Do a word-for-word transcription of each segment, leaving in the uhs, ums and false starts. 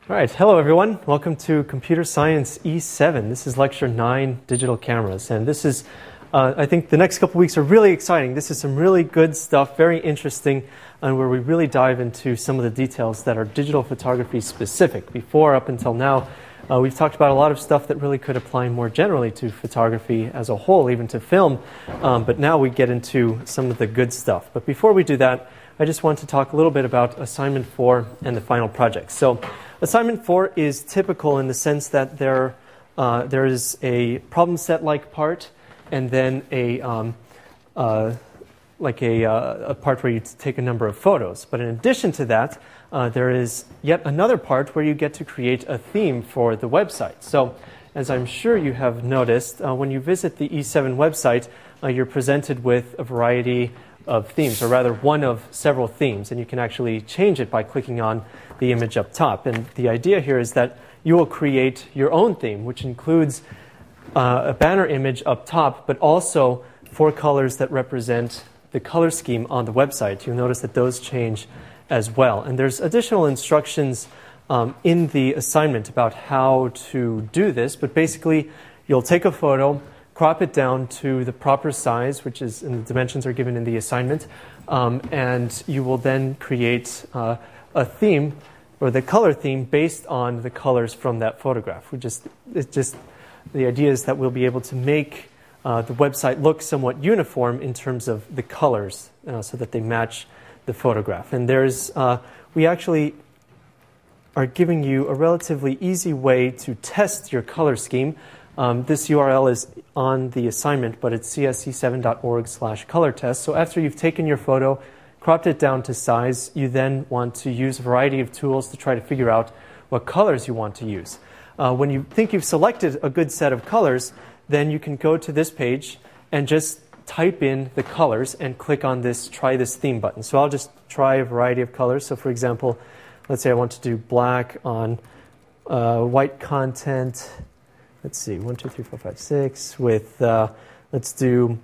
All right, hello everyone. Welcome to Computer Science E seven. This is lecture nine, digital cameras. And this is, uh, I think the next couple weeks are really exciting. This is some really good stuff, very interesting, and where we really dive into some of the details that are digital photography specific. Before, up until now, uh, we've talked about a lot of stuff that really could apply more generally to photography as a whole, even to film. Um, but now we get into some of the good stuff. But before we do that, I just want to talk a little bit about assignment four and the final project. So, assignment four is typical in the sense that there, uh, there is a problem set-like part, and then a um, uh, like a, uh, a part where you take a number of photos. But in addition to that, uh, there is yet another part where you get to create a theme for the website. So, as I'm sure you have noticed, uh, when you visit the E seven website, uh, you're presented with a variety of themes, or rather one of several themes, and you can actually change it by clicking on the image up top. And the idea here is that you will create your own theme, which includes uh, a banner image up top, but also four colors that represent the color scheme on the website. You'll notice that those change as well. And there's additional instructions um, in the assignment about how to do this, but basically you'll take a photo, crop it down to the proper size, which is, and the dimensions are given in the assignment, um, and you will then create uh, a theme, or the color theme, based on the colors from that photograph. We just, it's just, the idea is that we'll be able to make uh, the website look somewhat uniform in terms of the colors, uh, so that they match the photograph. And there's, uh, we actually are giving you a relatively easy way to test your color scheme. Um, this U R L is on the assignment, but it's c s e seven dot org slash color test. So after you've taken your photo, cropped it down to size, you then want to use a variety of tools to try to figure out what colors you want to use. Uh, when you think you've selected a good set of colors, then you can go to this page and just type in the colors and click on this Try This Theme button. So I'll just try a variety of colors. So for example, let's say I want to do black on uh, white content. Let's see, one, two, three, four, five, six, with, uh, let's do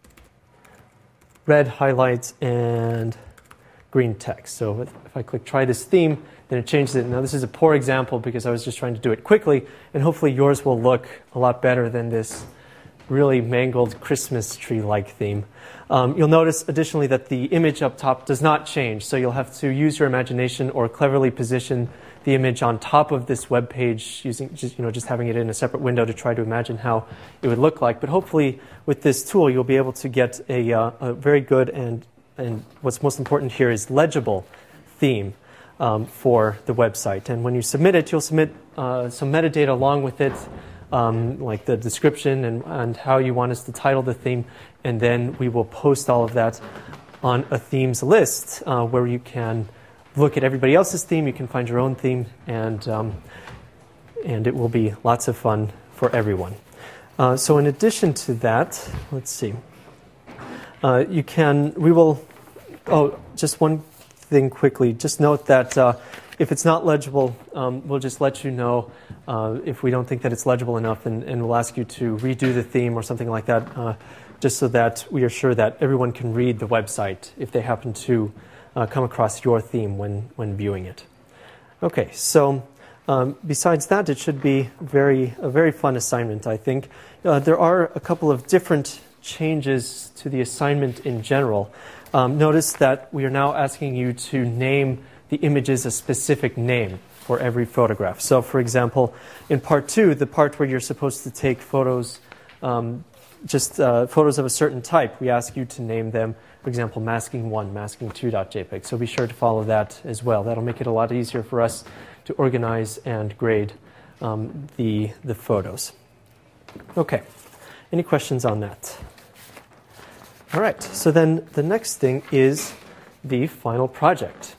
red highlights and green text. So if, if I click Try This Theme, then it changes it. Now this is a poor example because I was just trying to do it quickly, and hopefully yours will look a lot better than this really mangled Christmas tree-like theme. Um, you'll notice additionally that the image up top does not change, so you'll have to use your imagination or cleverly position the image on top of this web page, using just, you know, just having it in a separate window to try to imagine how it would look like. But hopefully with this tool you'll be able to get a, uh, a very good and, and what's most important here is legible theme um, for the website. And when you submit it, you'll submit uh, some metadata along with it, um, like the description and, and how you want us to title the theme, and then we will post all of that on a themes list uh, where you can look at everybody else's theme, you can find your own theme, and um, and it will be lots of fun for everyone. Uh, so in addition to that, let's see, uh, you can, we will, oh, just one thing quickly, just note that uh, if it's not legible, um, we'll just let you know uh, if we don't think that it's legible enough, and, and we'll ask you to redo the theme or something like that, uh, just so that we are sure that everyone can read the website if they happen to Uh, come across your theme when, when viewing it. Okay, so um, besides that, it should be very a very fun assignment, I think. Uh, there are a couple of different changes to the assignment in general. Um, notice that we are now asking you to name the images a specific name for every photograph. So for example, in part two, the part where you're supposed to take photos, um, just uh, photos of a certain type, we ask you to name them, for example, masking one, masking two.jpg. So be sure to follow that as well. That'll make it a lot easier for us to organize and grade um, the, the photos. Okay, any questions on that? All right, so then the next thing is the final project.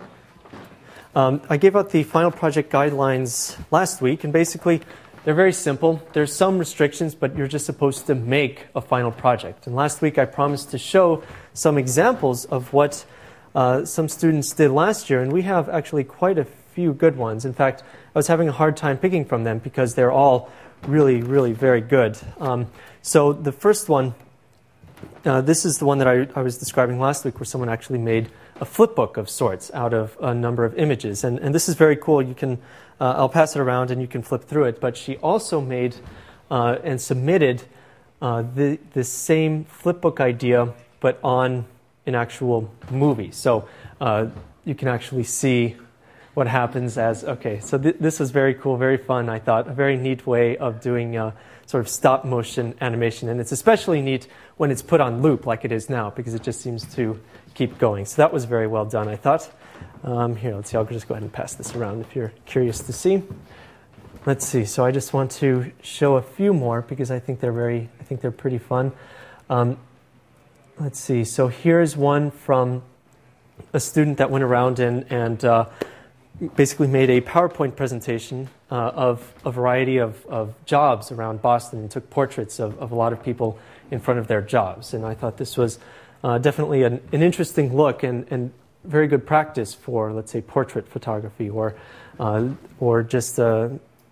Um, I gave out the final project guidelines last week, and basically they're very simple. There's some restrictions, but you're just supposed to make a final project. And last week I promised to show some examples of what uh, some students did last year, and we have actually quite a few good ones. In fact, I was having a hard time picking from them because they're all really, really very good. Um, so the first one, uh, this is the one that I, I was describing last week, where someone actually made a flip book of sorts out of a number of images. And, and this is very cool. You can, uh, I'll pass it around and you can flip through it. But she also made uh, and submitted uh, the, the same flip book idea, but on an actual movie. So uh, you can actually see what happens as, okay, so th- this was very cool, very fun, I thought, a very neat way of doing uh, sort of stop motion animation. And it's especially neat when it's put on loop like it is now, because it just seems to keep going. So that was very well done, I thought. Um, here, let's see, I'll just go ahead and pass this around if you're curious to see. Let's see, so I just want to show a few more because I think they're very, I think they're pretty fun. Um, let's see, so here's one from a student that went around and, and uh, basically made a PowerPoint presentation uh, of a variety of, of jobs around Boston and took portraits of, of a lot of people in front of their jobs. And I thought this was uh, definitely an, an interesting look and, and very good practice for, let's say, portrait photography or uh, or just, uh,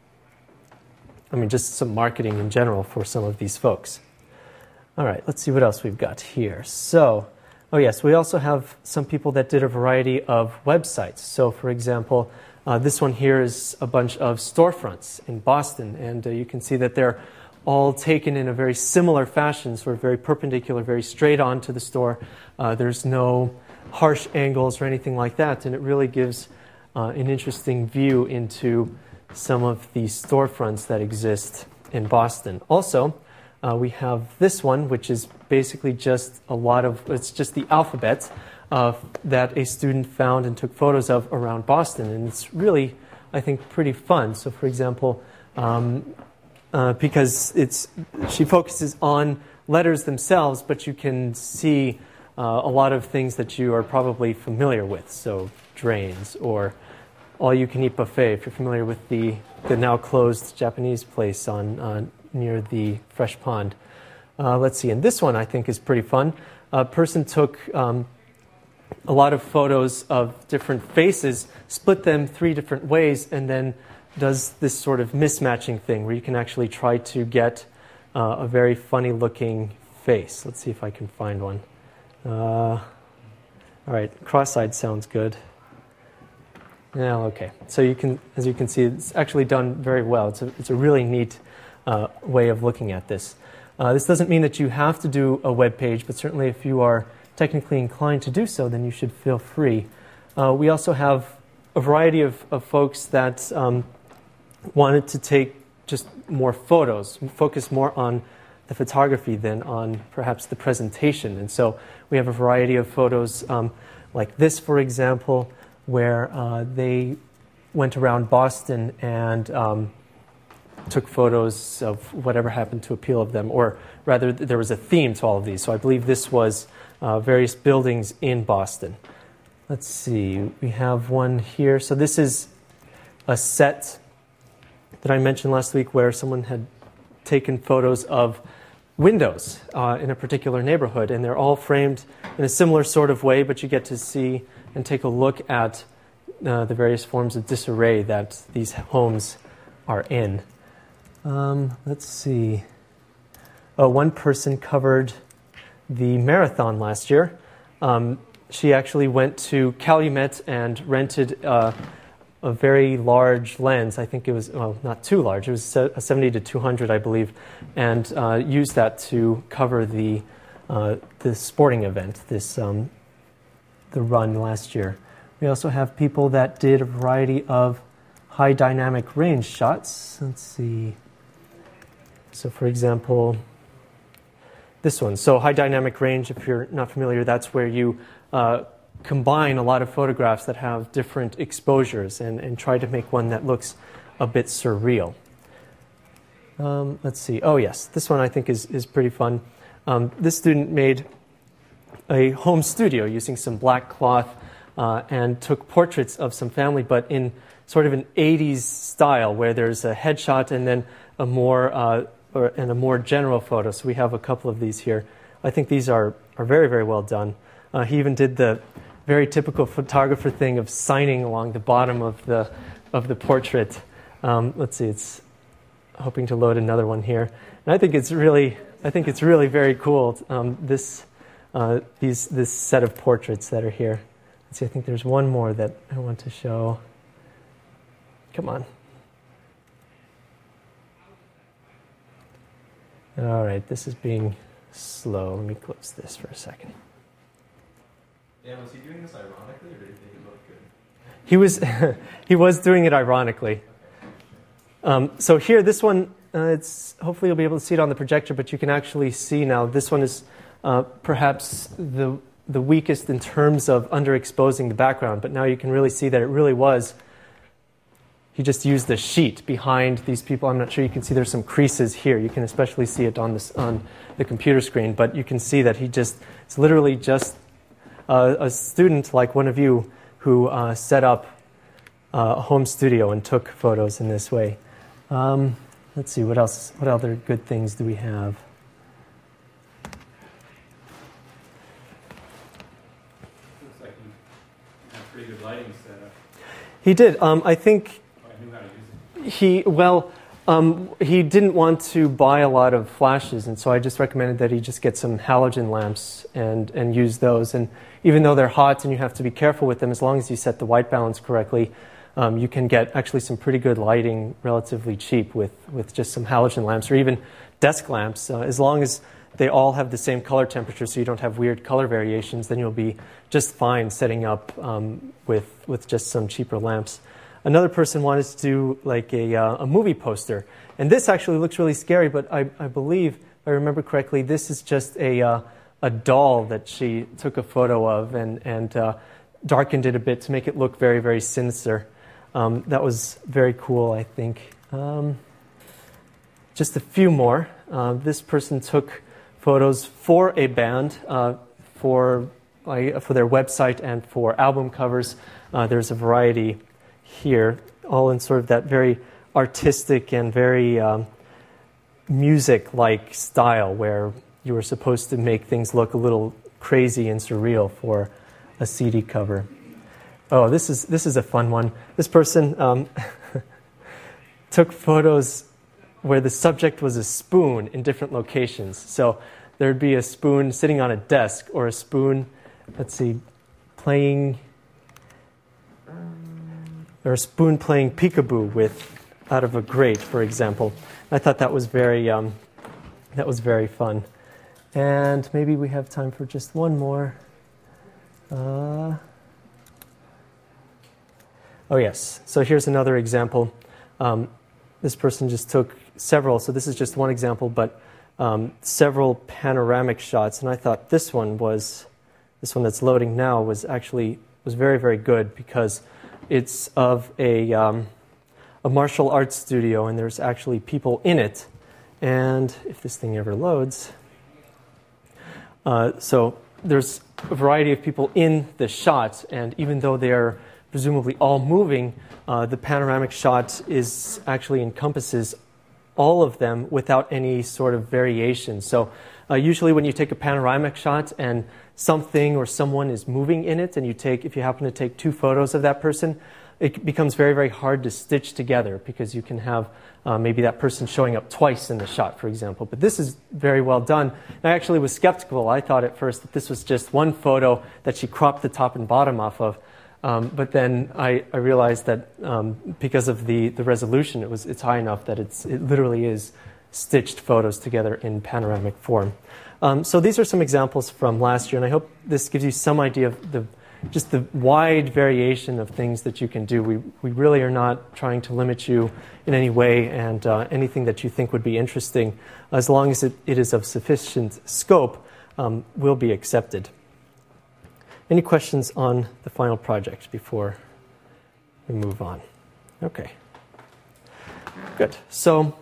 I mean, just some marketing in general for some of these folks. All right, let's see what else we've got here. So, oh yes, we also have some people that did a variety of websites. So, for example, uh, this one here is a bunch of storefronts in Boston, and uh, you can see that they're all taken in a very similar fashion, sort of very perpendicular, very straight on to the store. Uh, there's no harsh angles or anything like that, and it really gives uh, an interesting view into some of the storefronts that exist in Boston. Also, uh, we have this one, which is basically just a lot of, it's just the alphabet uh, that a student found and took photos of around Boston, and it's really, I think, pretty fun. So, for example, um, uh, because it's, she focuses on letters themselves, but you can see Uh, a lot of things that you are probably familiar with, so drains or all-you-can-eat buffet, if you're familiar with the, the now-closed Japanese place on uh, near the Fresh Pond. Uh, let's see, and this one I think is pretty fun. A person took um, a lot of photos of different faces, split them three different ways, and then does this sort of mismatching thing where you can actually try to get uh, a very funny-looking face. Let's see if I can find one. Uh, all right, cross-eyed sounds good. Yeah, okay. So you can, as you can see, it's actually done very well. It's a, it's a really neat uh, way of looking at this. Uh, this doesn't mean that you have to do a web page, but certainly if you are technically inclined to do so, then you should feel free. Uh, we also have a variety of, of folks that um, wanted to take just more photos, focus more on the photography than on perhaps the presentation. And so we have a variety of photos um, like this, for example, where uh, they went around Boston and um, took photos of whatever happened to appeal of them, or rather there was a theme to all of these. So I believe this was uh, various buildings in Boston. Let's see, we have one here. So this is a set that I mentioned last week where someone had taken photos of windows uh, in a particular neighborhood, and they're all framed in a similar sort of way, but you get to see and take a look at uh, the various forms of disarray that these homes are in. Um, let's see. Oh, one person covered the marathon last year. Um, she actually went to Calumet and rented uh, a very large lens. I think it was, well, not too large. It was a seventy to two hundred, I believe, and uh, used that to cover the uh, the sporting event, this um, the run last year. We also have people that did a variety of high dynamic range shots. Let's see. So, for example, this one. So, high dynamic range, if you're not familiar, that's where you uh, combine a lot of photographs that have different exposures and, and try to make one that looks a bit surreal. Um, let's see. Oh, yes. This one I think is, is pretty fun. Um, this student made a home studio using some black cloth uh, and took portraits of some family, but in sort of an eighties style where there's a headshot and then a more uh, or, and a more general photo. So we have a couple of these here. I think these are, are very, very well done. Uh, he even did the very typical photographer thing of signing along the bottom of the of the portrait. Um, let's see, it's hoping to load another one here, and I think it's really, I think it's really very cool. Um, this uh, these this set of portraits that are here. let's see, I think there's one more that I want to show. Come on. All right, this is being slow. Let me close this for a second. Dan, was he doing this ironically, or did he think it looked good? He was, he was doing it ironically. Um, so here, this one, uh, it's hopefully you'll be able to see it on the projector, but you can actually see now. This one is uh, perhaps the the weakest in terms of underexposing the background, but now you can really see that it really was. He just used the sheet behind these people. I'm not sure you can see there's some creases here. You can especially see it on this on the computer screen, but you can see that he just it's literally just uh, a student like one of you who uh, set up uh, a home studio and took photos in this way. Um, let's see, what else? What other good things do we have? Looks like you have pretty good lighting setup. He did. Um, I think Oh, I knew how to use it. he, well, um, he didn't want to buy a lot of flashes, and so I just recommended that he just get some halogen lamps and, and use those. And even though they're hot and you have to be careful with them, as long as you set the white balance correctly, um, you can get actually some pretty good lighting relatively cheap with, with just some halogen lamps or even desk lamps. Uh, as long as they all have the same color temperature so you don't have weird color variations, then you'll be just fine setting up um, with, with just some cheaper lamps. Another person wanted to do like a, uh, a movie poster. And this actually looks really scary, but I, I believe, if I remember correctly, this is just a, uh, a doll that she took a photo of and, and uh, darkened it a bit to make it look very, very sinister. Um, that was very cool, I think. Um, just a few more. Uh, this person took photos for a band, uh, for, uh, for their website and for album covers. Uh, there's a variety here, all in sort of that very artistic and very um, music-like style where you were supposed to make things look a little crazy and surreal for a C D cover. Oh, this is this is a fun one. This person um, took photos where the subject was a spoon in different locations. So there'd be a spoon sitting on a desk or a spoon, let's see, playing... or a spoon playing peekaboo with out of a grate, for example. I thought that was very um, that was very fun. And maybe we have time for just one more. Uh, oh yes. So here's another example. Um, this person just took several. So this is just one example, but um, several panoramic shots. And I thought this one was this one that's loading now was actually was very very good because it's of a, um, a martial arts studio, and there's actually people in it. And if this thing ever loads, uh, so there's a variety of people in the shot, and even though they're presumably all moving, uh, the panoramic shot is actually encompasses all of them without any sort of variation. So uh, usually when you take a panoramic shot and something or someone is moving in it, and you take, if you happen to take two photos of that person, it becomes very, very hard to stitch together because you can have uh, maybe that person showing up twice in the shot, for example. But this is very well done. And I actually was skeptical. I thought at first that this was just one photo that she cropped the top and bottom off of. Um, but then I, I realized that um, because of the, the resolution, it was it's high enough that it's it literally is stitched photos together in panoramic form. Um, so these are some examples from last year, and I hope this gives you some idea of the just the wide variation of things that you can do. We we really are not trying to limit you in any way, and uh, anything that you think would be interesting, as long as it, it is of sufficient scope, um, will be accepted. Any questions on the final project before we move on? Okay. Good. So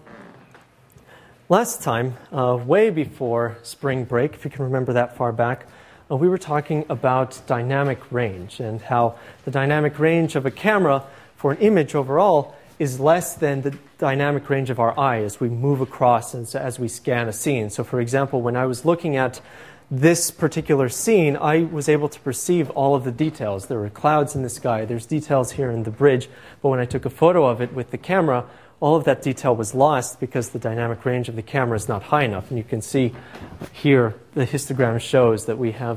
last time, uh, way before spring break, if you can remember that far back, uh, we were talking about dynamic range and how the dynamic range of a camera for an image overall is less than the dynamic range of our eye as we move across and as we scan a scene. So for example, when I was looking at this particular scene, I was able to perceive all of the details. There were clouds in the sky, there's details here in the bridge, but when I took a photo of it with the camera, all of that detail was lost because the dynamic range of the camera is not high enough. And you can see here the histogram shows that we have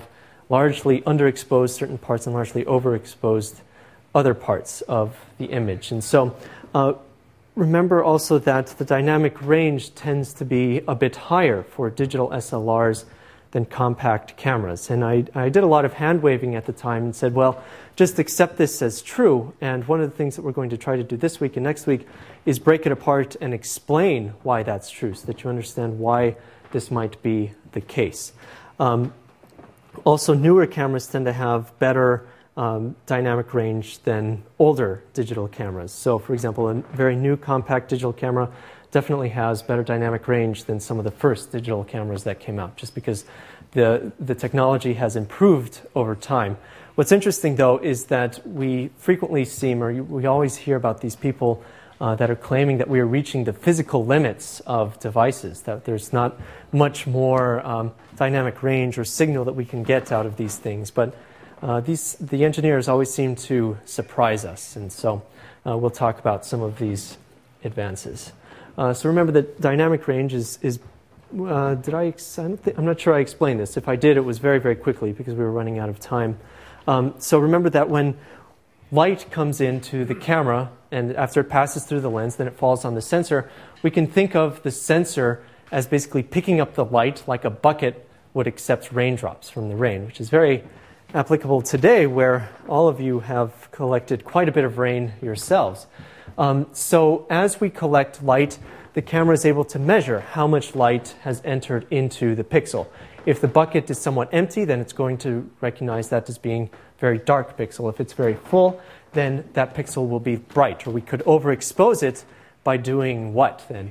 largely underexposed certain parts and largely overexposed other parts of the image. And so uh, remember also that the dynamic range tends to be a bit higher for digital S L Rs than compact cameras. And I, I did a lot of hand waving at the time and said, well, just accept this as true. And one of the things that we're going to try to do this week and next week is break it apart and explain why that's true so that you understand why this might be the case. Um, also, newer cameras tend to have better um, dynamic range than older digital cameras. So, for example, a very new compact digital camera definitely has better dynamic range than some of the first digital cameras that came out, just because the, the technology has improved over time. What's interesting, though, is that we frequently see, or we always hear about these people uh, that are claiming that we are reaching the physical limits of devices, that there's not much more um, dynamic range or signal that we can get out of these things. But uh, these, the engineers always seem to surprise us, and so uh, we'll talk about some of these advances. Uh, so remember that dynamic range is, is uh, did I, ex- I don't think, I'm not sure I explained this. If I did, it was very, very quickly because we were running out of time. Um, so remember that when light comes into the camera and after it passes through the lens, then it falls on the sensor, we can think of the sensor as basically picking up the light like a bucket would accept raindrops from the rain, which is very applicable today where all of you have collected quite a bit of rain yourselves. Um, so as we collect light, the camera is able to measure how much light has entered into the pixel. If the bucket is somewhat empty, then it's going to recognize that as being a very dark pixel. If it's very full, then that pixel will be bright. Or we could overexpose it by doing what then?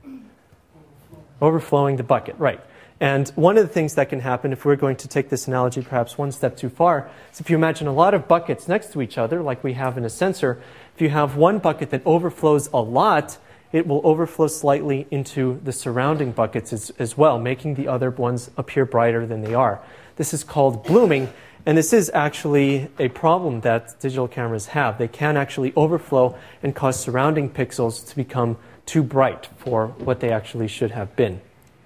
Overflowing the bucket, right. And one of the things that can happen, if we're going to take this analogy perhaps one step too far, is if you imagine a lot of buckets next to each other, like we have in a sensor, if you have one bucket that overflows a lot, it will overflow slightly into the surrounding buckets as, as well, making the other ones appear brighter than they are. This is called blooming, and this is actually a problem that digital cameras have. They can actually overflow and cause surrounding pixels to become too bright for what they actually should have been.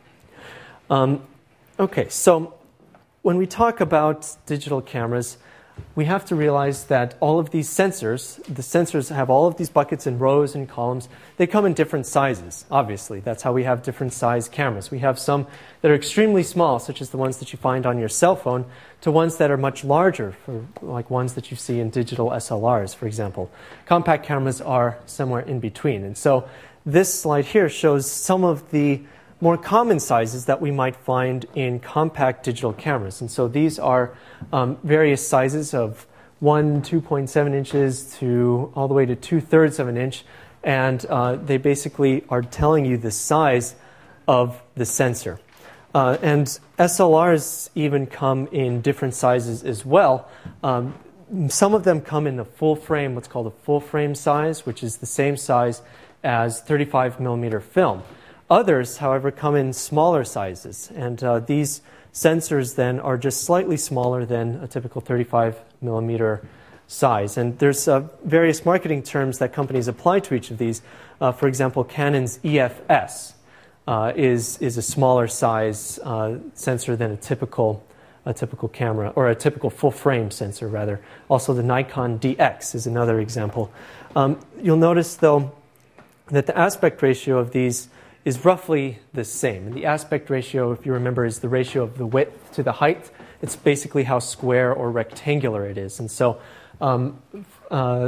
Um, okay, so when we talk about digital cameras, we have to realize that all of these sensors, the sensors have all of these buckets in rows and columns. They come in different sizes, obviously. That's how we have different size cameras. We have some that are extremely small, such as the ones that you find on your cell phone, to ones that are much larger, for, like ones that you see in digital S L Rs, for example. Compact cameras are somewhere in between. And so this slide here shows some of the more common sizes that we might find in compact digital cameras. And so these are um, various sizes of one, two point seven inches to all the way to two-thirds of an inch. And uh, they basically are telling you the size of the sensor. Uh, and S L Rs even come in different sizes as well. Um, some of them come in the full frame, what's called a full frame size, which is the same size as thirty-five millimeter film. Others, however, come in smaller sizes, and uh, these sensors then are just slightly smaller than a typical thirty-five millimeter size. And there's uh, various marketing terms that companies apply to each of these. Uh, for example, Canon's E F S uh, is is a smaller size uh, sensor than a typical a typical camera, or a typical full frame sensor rather. Also, the Nikon D X is another example. Um, you'll notice though that the aspect ratio of these is roughly the same. And the aspect ratio, if you remember, is the ratio of the width to the height. It's basically how square or rectangular it is. And so um, uh,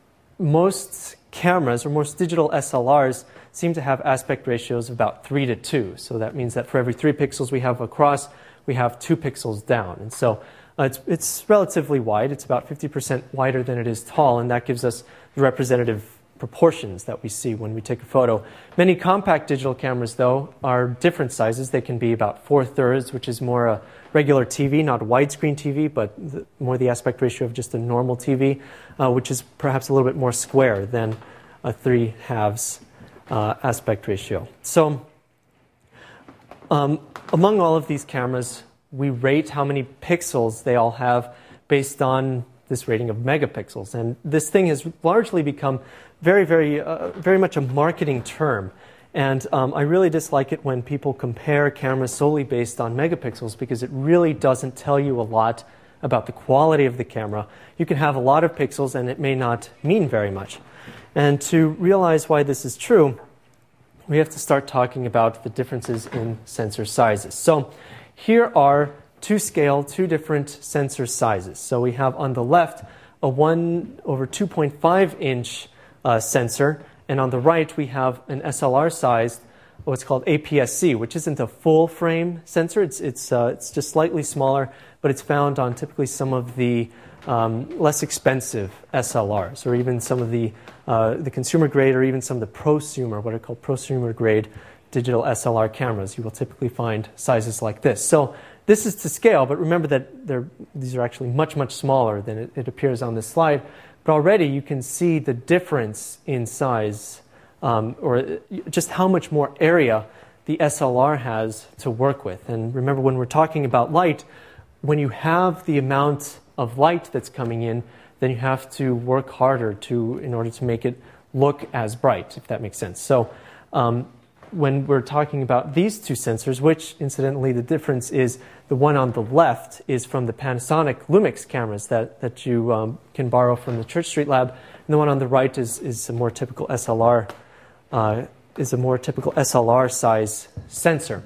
most cameras, or most digital S L Rs, seem to have aspect ratios of about three to two. So that means that for every three pixels we have across, we have two pixels down. And so uh, it's, it's relatively wide. It's about fifty percent wider than it is tall, and that gives us the representative proportions that we see when we take a photo. Many compact digital cameras, though, are different sizes. They can be about four-thirds, which is more a regular T V, not a widescreen T V, but the, more the aspect ratio of just a normal T V, uh, which is perhaps a little bit more square than a three-halves uh, aspect ratio. So um, among all of these cameras, we rate how many pixels they all have based on this rating of megapixels. And this thing has largely become very, very, uh, very much a marketing term. And um, I really dislike it when people compare cameras solely based on megapixels because it really doesn't tell you a lot about the quality of the camera. You can have a lot of pixels and it may not mean very much. And to realize why this is true, we have to start talking about the differences in sensor sizes. So here are to scale two different sensor sizes. So we have on the left a one over two point five inch uh, sensor, and on the right we have an S L R sized what's called A P S C, which isn't a full frame sensor. It's it's uh, it's just slightly smaller, but it's found on typically some of the um, less expensive S L Rs, or even some of the uh, the consumer grade, or even some of the prosumer, what are called prosumer grade digital S L R cameras. You will typically find sizes like this. So this is to scale, but remember that they're, these are actually much, much smaller than it, it appears on this slide. But already you can see the difference in size, um, or just how much more area the S L R has to work with. And remember, when we're talking about light, when you have the amount of light that's coming in, then you have to work harder to, in order to make it look as bright, if that makes sense. So um, when we're talking about these two sensors, which incidentally the difference is the one on the left is from the Panasonic Lumix cameras that, that you um, can borrow from the Church Street Lab, and the one on the right is, is a more typical S L R uh, is a more typical S L R size sensor.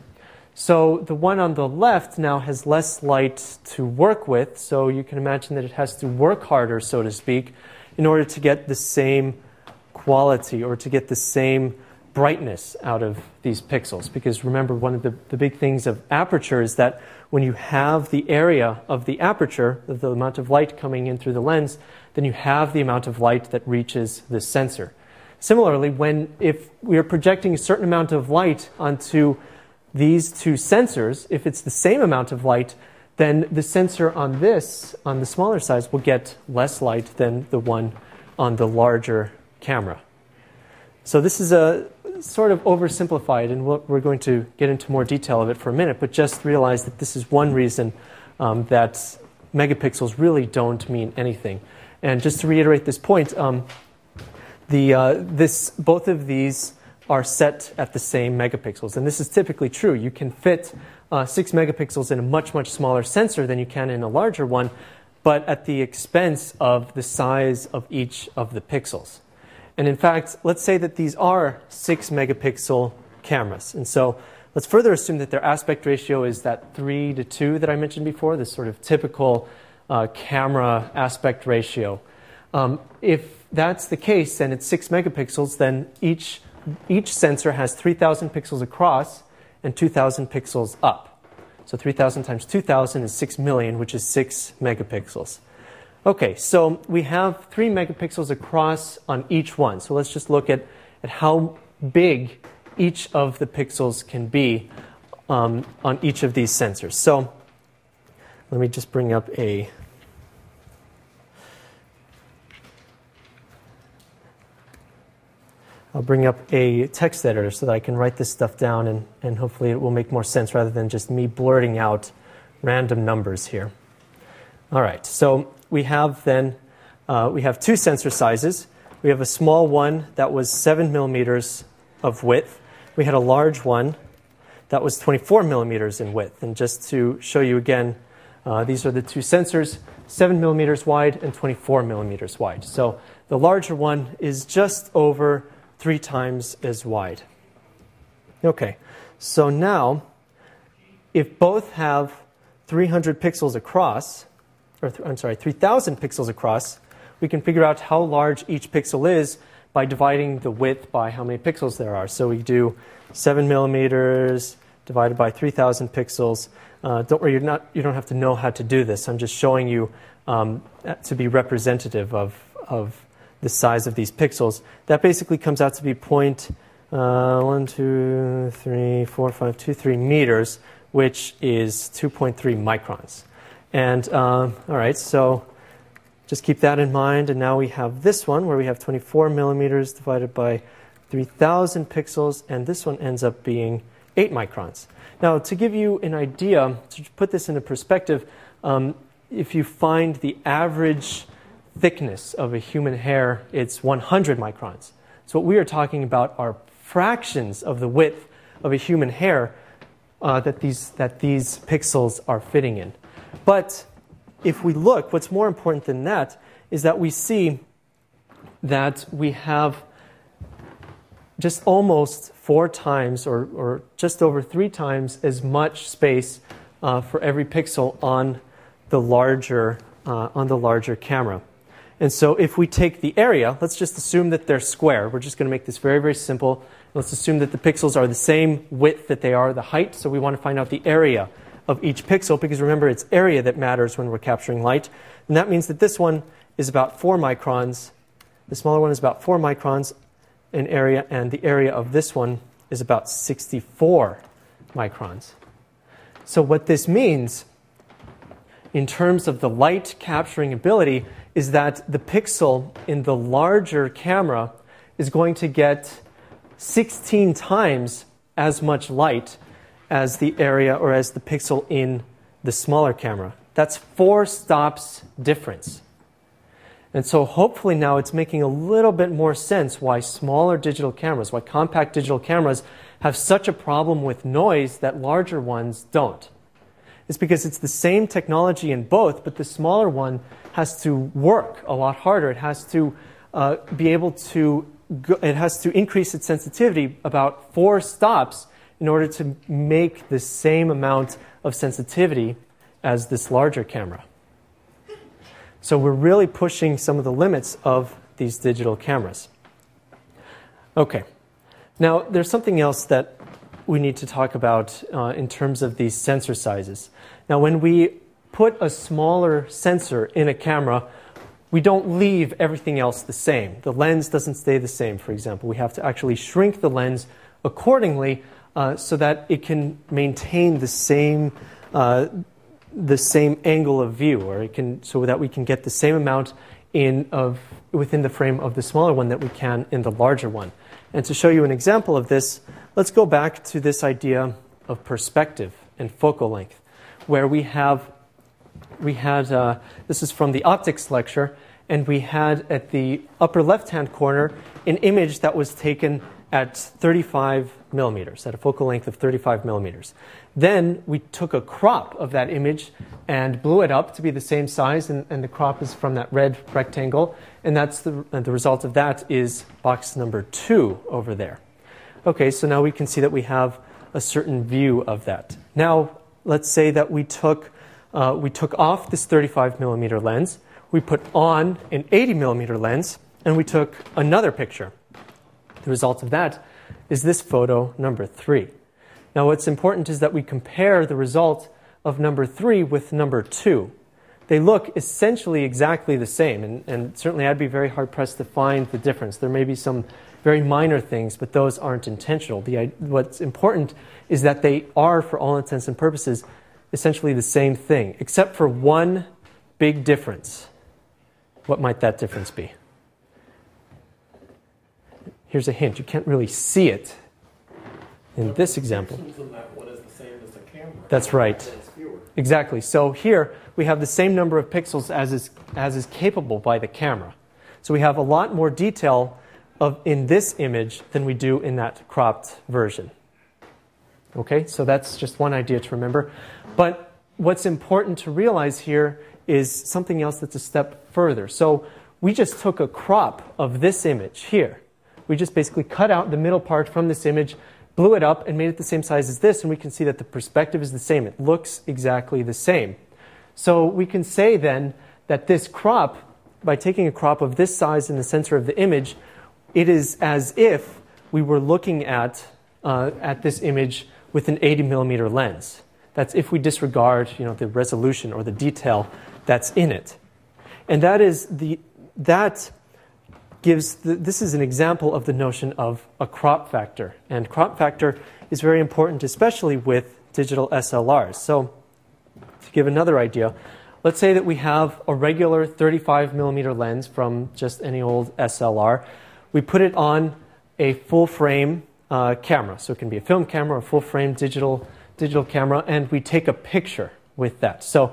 So the one on the left now has less light to work with, so you can imagine that it has to work harder, so to speak, in order to get the same quality or to get the same brightness out of these pixels. Because remember, one of the, the big things of aperture is that when you have the area of the aperture, the amount of light coming in through the lens, then you have the amount of light that reaches the sensor. Similarly, when if we are projecting a certain amount of light onto these two sensors, if it's the same amount of light, then the sensor on this, on the smaller size, will get less light than the one on the larger camera. So this is a sort of oversimplified, and we're going to get into more detail of it for a minute, but just realize that this is one reason um, that megapixels really don't mean anything. And just to reiterate this point, um, the, uh, this, both of these are set at the same megapixels, and this is typically true. You can fit uh, six megapixels in a much, much smaller sensor than you can in a larger one, but at the expense of the size of each of the pixels. And in fact, let's say that these are six megapixel cameras. And so let's further assume that their aspect ratio is that three to two that I mentioned before, this sort of typical uh, camera aspect ratio. Um, if that's the case and it's six megapixels, then each, each sensor has three thousand pixels across and two thousand pixels up. So three thousand times two thousand is six million, which is six megapixels. Okay, so we have three megapixels across on each one. So let's just look at, at how big each of the pixels can be um, on each of these sensors. So let me just bring up a I'll bring up a text editor so that I can write this stuff down, and, and hopefully it will make more sense rather than just me blurting out random numbers here. All right, so we have then, uh, we have two sensor sizes. We have a small one that was seven millimeters of width. We had a large one that was twenty-four millimeters in width. And just to show you again, uh, these are the two sensors, seven millimeters wide and twenty-four millimeters wide. So the larger one is just over three times as wide. Okay, so now, if both have three hundred pixels across, or th- I'm sorry, three thousand pixels across, we can figure out how large each pixel is by dividing the width by how many pixels there are. So we do seven millimeters divided by three thousand pixels. Uh, don't worry, you're not, you don't have to know how to do this. I'm just showing you um, to be representative of, of the size of these pixels. That basically comes out to be point uh, one, two, three, four, five, two, three meters, which is two point three microns. And um, all right, so just keep that in mind. And now we have this one where we have twenty-four millimeters divided by three thousand pixels, and this one ends up being eight microns. Now, to give you an idea, to put this into perspective, um, if you find the average thickness of a human hair, it's one hundred microns. So what we are talking about are fractions of the width of a human hair uh, that these that these pixels are fitting in. But if we look, what's more important than that is that we see that we have just almost four times or, or just over three times as much space uh, for every pixel on the larger uh, on the larger camera. And so if we take the area, let's just assume that they're square. We're just going to make this very, very simple. Let's assume that the pixels are the same width that they are the height. So we want to find out the area of each pixel, because remember, it's area that matters when we're capturing light. And that means that this one is about four microns. The smaller one is about four microns in area, and the area of this one is about sixty-four microns. So what this means in terms of the light capturing ability is that the pixel in the larger camera is going to get sixteen times as much light as the area or as the pixel in the smaller camera. That's four stops difference. And so hopefully now it's making a little bit more sense why smaller digital cameras, why compact digital cameras have such a problem with noise that larger ones don't. It's because it's the same technology in both, but the smaller one has to work a lot harder. It has to uh, be able to, go, it has to increase its sensitivity about four stops in order to make the same amount of sensitivity as this larger camera. So we're really pushing some of the limits of these digital cameras. Okay. Now, there's something else that we need to talk about uh, in terms of these sensor sizes. Now, when we put a smaller sensor in a camera, we don't leave everything else the same. The lens doesn't stay the same, for example. We have to actually shrink the lens accordingly uh, so that it can maintain the same uh, the same angle of view, or it can, so that we can get the same amount in of within the frame of the smaller one that we can in the larger one. And to show you an example of this, let's go back to this idea of perspective and focal length, where we have we had uh, this is from the optics lecture, and we had at the upper left-hand corner an image that was taken at thirty-five millimeters, at a focal length of thirty-five millimeters. Then we took a crop of that image and blew it up to be the same size, and, and the crop is from that red rectangle, and that's the, and the result of that is box number two over there. Okay, so now we can see that we have a certain view of that. Now, let's say that we took uh, we took off this thirty-five millimeter lens, we put on an eighty millimeter lens, and we took another picture. The result of that is this photo number three. Now, what's important is that we compare the result of number three with number two. They look essentially exactly the same, and, and certainly I'd be very hard-pressed to find the difference. There may be some very minor things, but those aren't intentional. The, what's important is that they are, for all intents and purposes, essentially the same thing, except for one big difference. What might that difference be? Here's a hint. You can't really see it in this example. That's right. Exactly. So here we have the same number of pixels as is, as is capable by the camera. So we have a lot more detail of in this image than we do in that cropped version. Okay, so that's just one idea to remember. But what's important to realize here is something else that's a step further. So we just took a crop of this image here. We just basically cut out the middle part from this image, blew it up, and made it the same size as this, and we can see that the perspective is the same. It looks exactly the same. So we can say then that this crop, by taking a crop of this size in the center of the image, it is as if we were looking at, uh, at this image with an eighty millimeter lens. That's if we disregard, you know, the resolution or the detail that's in it. And that is the, that gives, the, this is an example of the notion of a crop factor. And crop factor is very important, especially with digital S L Rs. So to give another idea, let's say that we have a regular thirty-five millimeter lens from just any old S L R. We put it on a full frame uh, camera. So it can be a film camera or full frame digital, digital camera, and we take a picture with that. So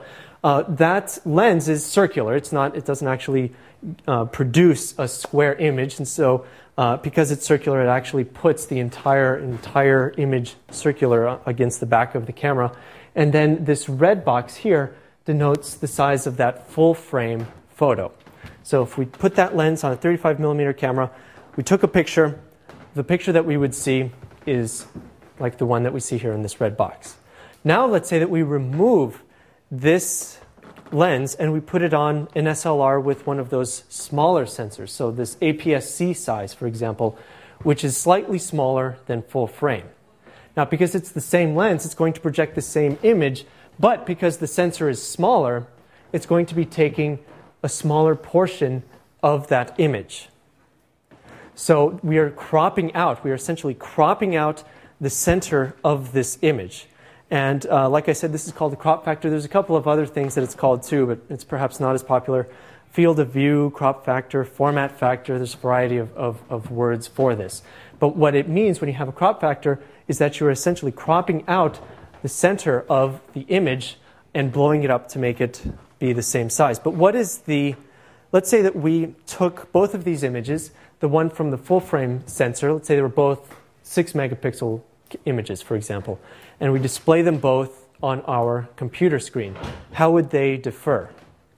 uh, that lens is circular. It's not, it doesn't actually uh, produce a square image. And so uh, because it's circular, it actually puts the entire, entire image circular against the back of the camera. And then this red box here denotes the size of that full frame photo. So if we put that lens on a thirty-five millimeter camera, we took a picture, the picture that we would see is like the one that we see here in this red box. Now let's say that we remove this lens and we put it on an S L R with one of those smaller sensors. So this A P S C size, for example, which is slightly smaller than full frame. Now because it's the same lens, it's going to project the same image, but because the sensor is smaller, it's going to be taking a smaller portion of that image. So we are cropping out, we are essentially cropping out the center of this image. And uh, like I said, this is called the crop factor. There's a couple of other things that it's called too, but it's perhaps not as popular. Field of view, crop factor, format factor, there's a variety of, of, of words for this. But what it means when you have a crop factor is that you're essentially cropping out the center of the image and blowing it up to make it be the same size. But what is the, let's say that we took both of these images, the one from the full frame sensor, let's say they were both six megapixel images, for example, and we display them both on our computer screen. How would they differ?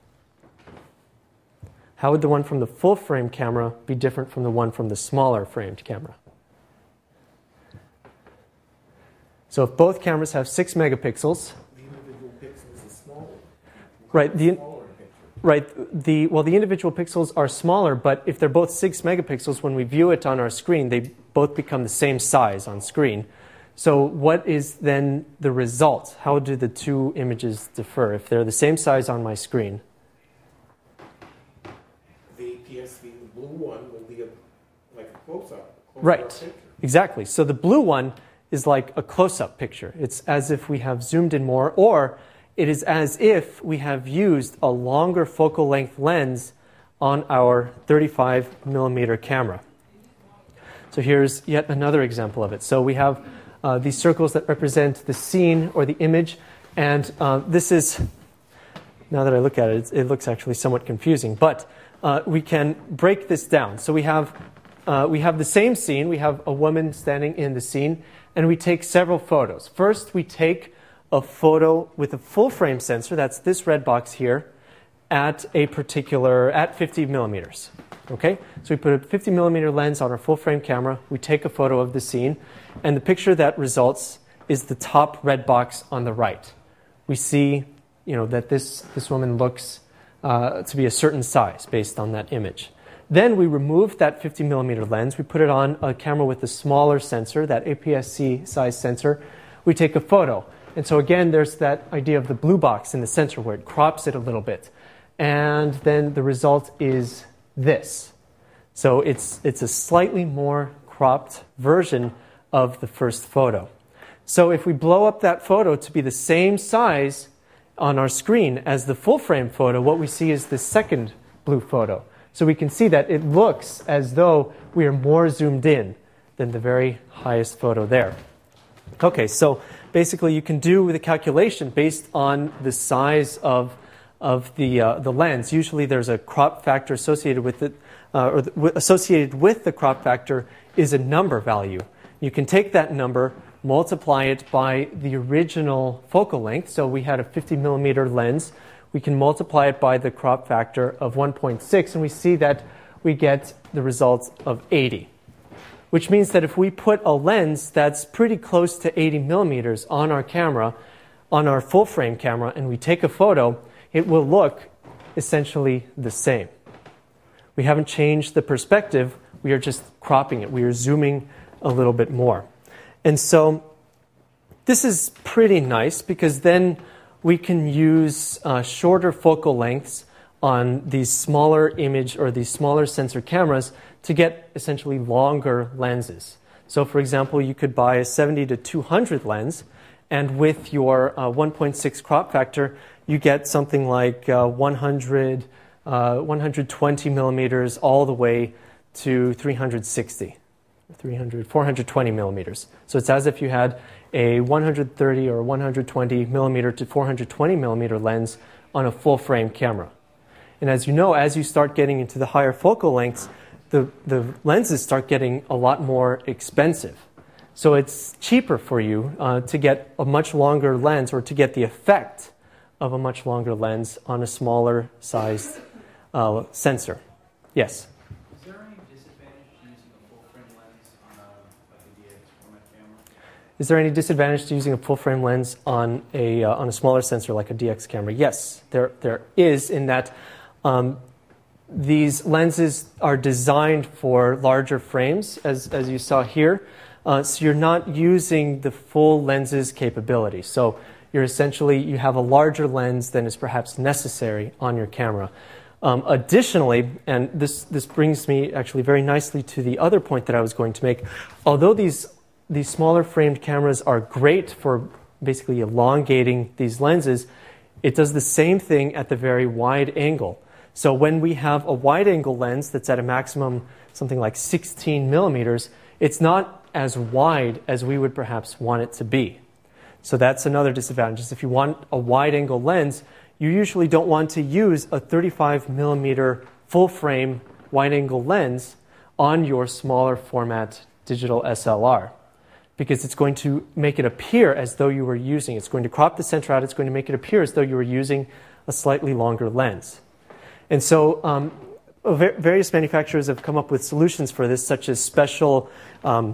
How would the one from the full frame camera be different from the one from the smaller framed camera? So if both cameras have six megapixels, the individual pixels is smaller. right? The Smaller picture. right the well, the individual pixels are smaller, but if they're both six megapixels, when we view it on our screen, they both become the same size on screen. So what is then the result? How do the two images differ if they're the same size on my screen? The A P S C, the blue one will be a, like a close-up. Close Right. picture. Exactly. So the blue one is like a close-up picture. It's as if we have zoomed in more, or it is as if we have used a longer focal length lens on our thirty-five millimeter camera. So here's yet another example of it. So we have uh, these circles that represent the scene or the image, and uh, this is, now that I look at it, it looks actually somewhat confusing, but uh, we can break this down. So we have, uh, we have the same scene. We have a woman standing in the scene, and we take several photos. First, we take a photo with a full frame sensor, that's this red box here, at a particular, at fifty millimeters. Okay, so we put a fifty millimeter lens on our full frame camera, we take a photo of the scene, and the picture that results is the top red box on the right. We see, you know, that this, this woman looks uh, to be a certain size based on that image. Then we remove that fifty millimeter lens, we put it on a camera with a smaller sensor, that A P S C size sensor, we take a photo. And so again, there's that idea of the blue box in the sensor where it crops it a little bit. And then the result is this. So it's, it's a slightly more cropped version of the first photo. So if we blow up that photo to be the same size on our screen as the full frame photo, what we see is the second blue photo. So we can see that it looks as though we are more zoomed in than the very highest photo there. Okay, so basically you can do the calculation based on the size of, of the, uh, the lens. Usually there's a crop factor associated with it, uh, or the, associated with the crop factor is a number value. You can take that number, multiply it by the original focal length. So we had a fifty millimeter lens. We can multiply it by the crop factor of one point six, and we see that we get the result of eighty. Which means that if we put a lens that's pretty close to eighty millimeters on our camera, on our full frame camera, and we take a photo, it will look essentially the same. We haven't changed the perspective, we are just cropping it. We are zooming a little bit more. And so this is pretty nice because then we can use uh, shorter focal lengths on these smaller image or these smaller sensor cameras to get essentially longer lenses. So for example, you could buy a seventy to two hundred lens, and with your uh, one point six crop factor, you get something like uh, one hundred, uh, one hundred twenty millimeters all the way to three hundred sixty, three hundred, four hundred twenty millimeters. So it's as if you had a one hundred thirty or one hundred twenty millimeter to four hundred twenty millimeter lens on a full-frame camera. And as you know, as you start getting into the higher focal lengths, the, the lenses start getting a lot more expensive. So it's cheaper for you uh, to get a much longer lens, or to get the effect of a much longer lens on a smaller sized uh, sensor. Yes? Is there any disadvantage to using a full-frame lens on a, like a D X format camera? Is there any disadvantage to using a full-frame lens on a, uh, on a smaller sensor like a D X camera? Yes, there, there is, in that um, these lenses are designed for larger frames, as, as you saw here. Uh, so you're not using the full lens's capability. So you're essentially, you have a larger lens than is perhaps necessary on your camera. Um, additionally, and this, this brings me actually very nicely to the other point that I was going to make, although these, these smaller framed cameras are great for basically elongating these lenses, it does the same thing at the very wide angle. So when we have a wide angle lens that's at a maximum something like sixteen millimeters, it's not as wide as we would perhaps want it to be. So that's another disadvantage. Is if you want a wide angle lens, you usually don't want to use a thirty-five millimeter full frame wide angle lens on your smaller format digital S L R, because it's going to make it appear as though you were using, it's going to crop the center out, it's going to make it appear as though you were using a slightly longer lens. And so um, various manufacturers have come up with solutions for this, such as special um,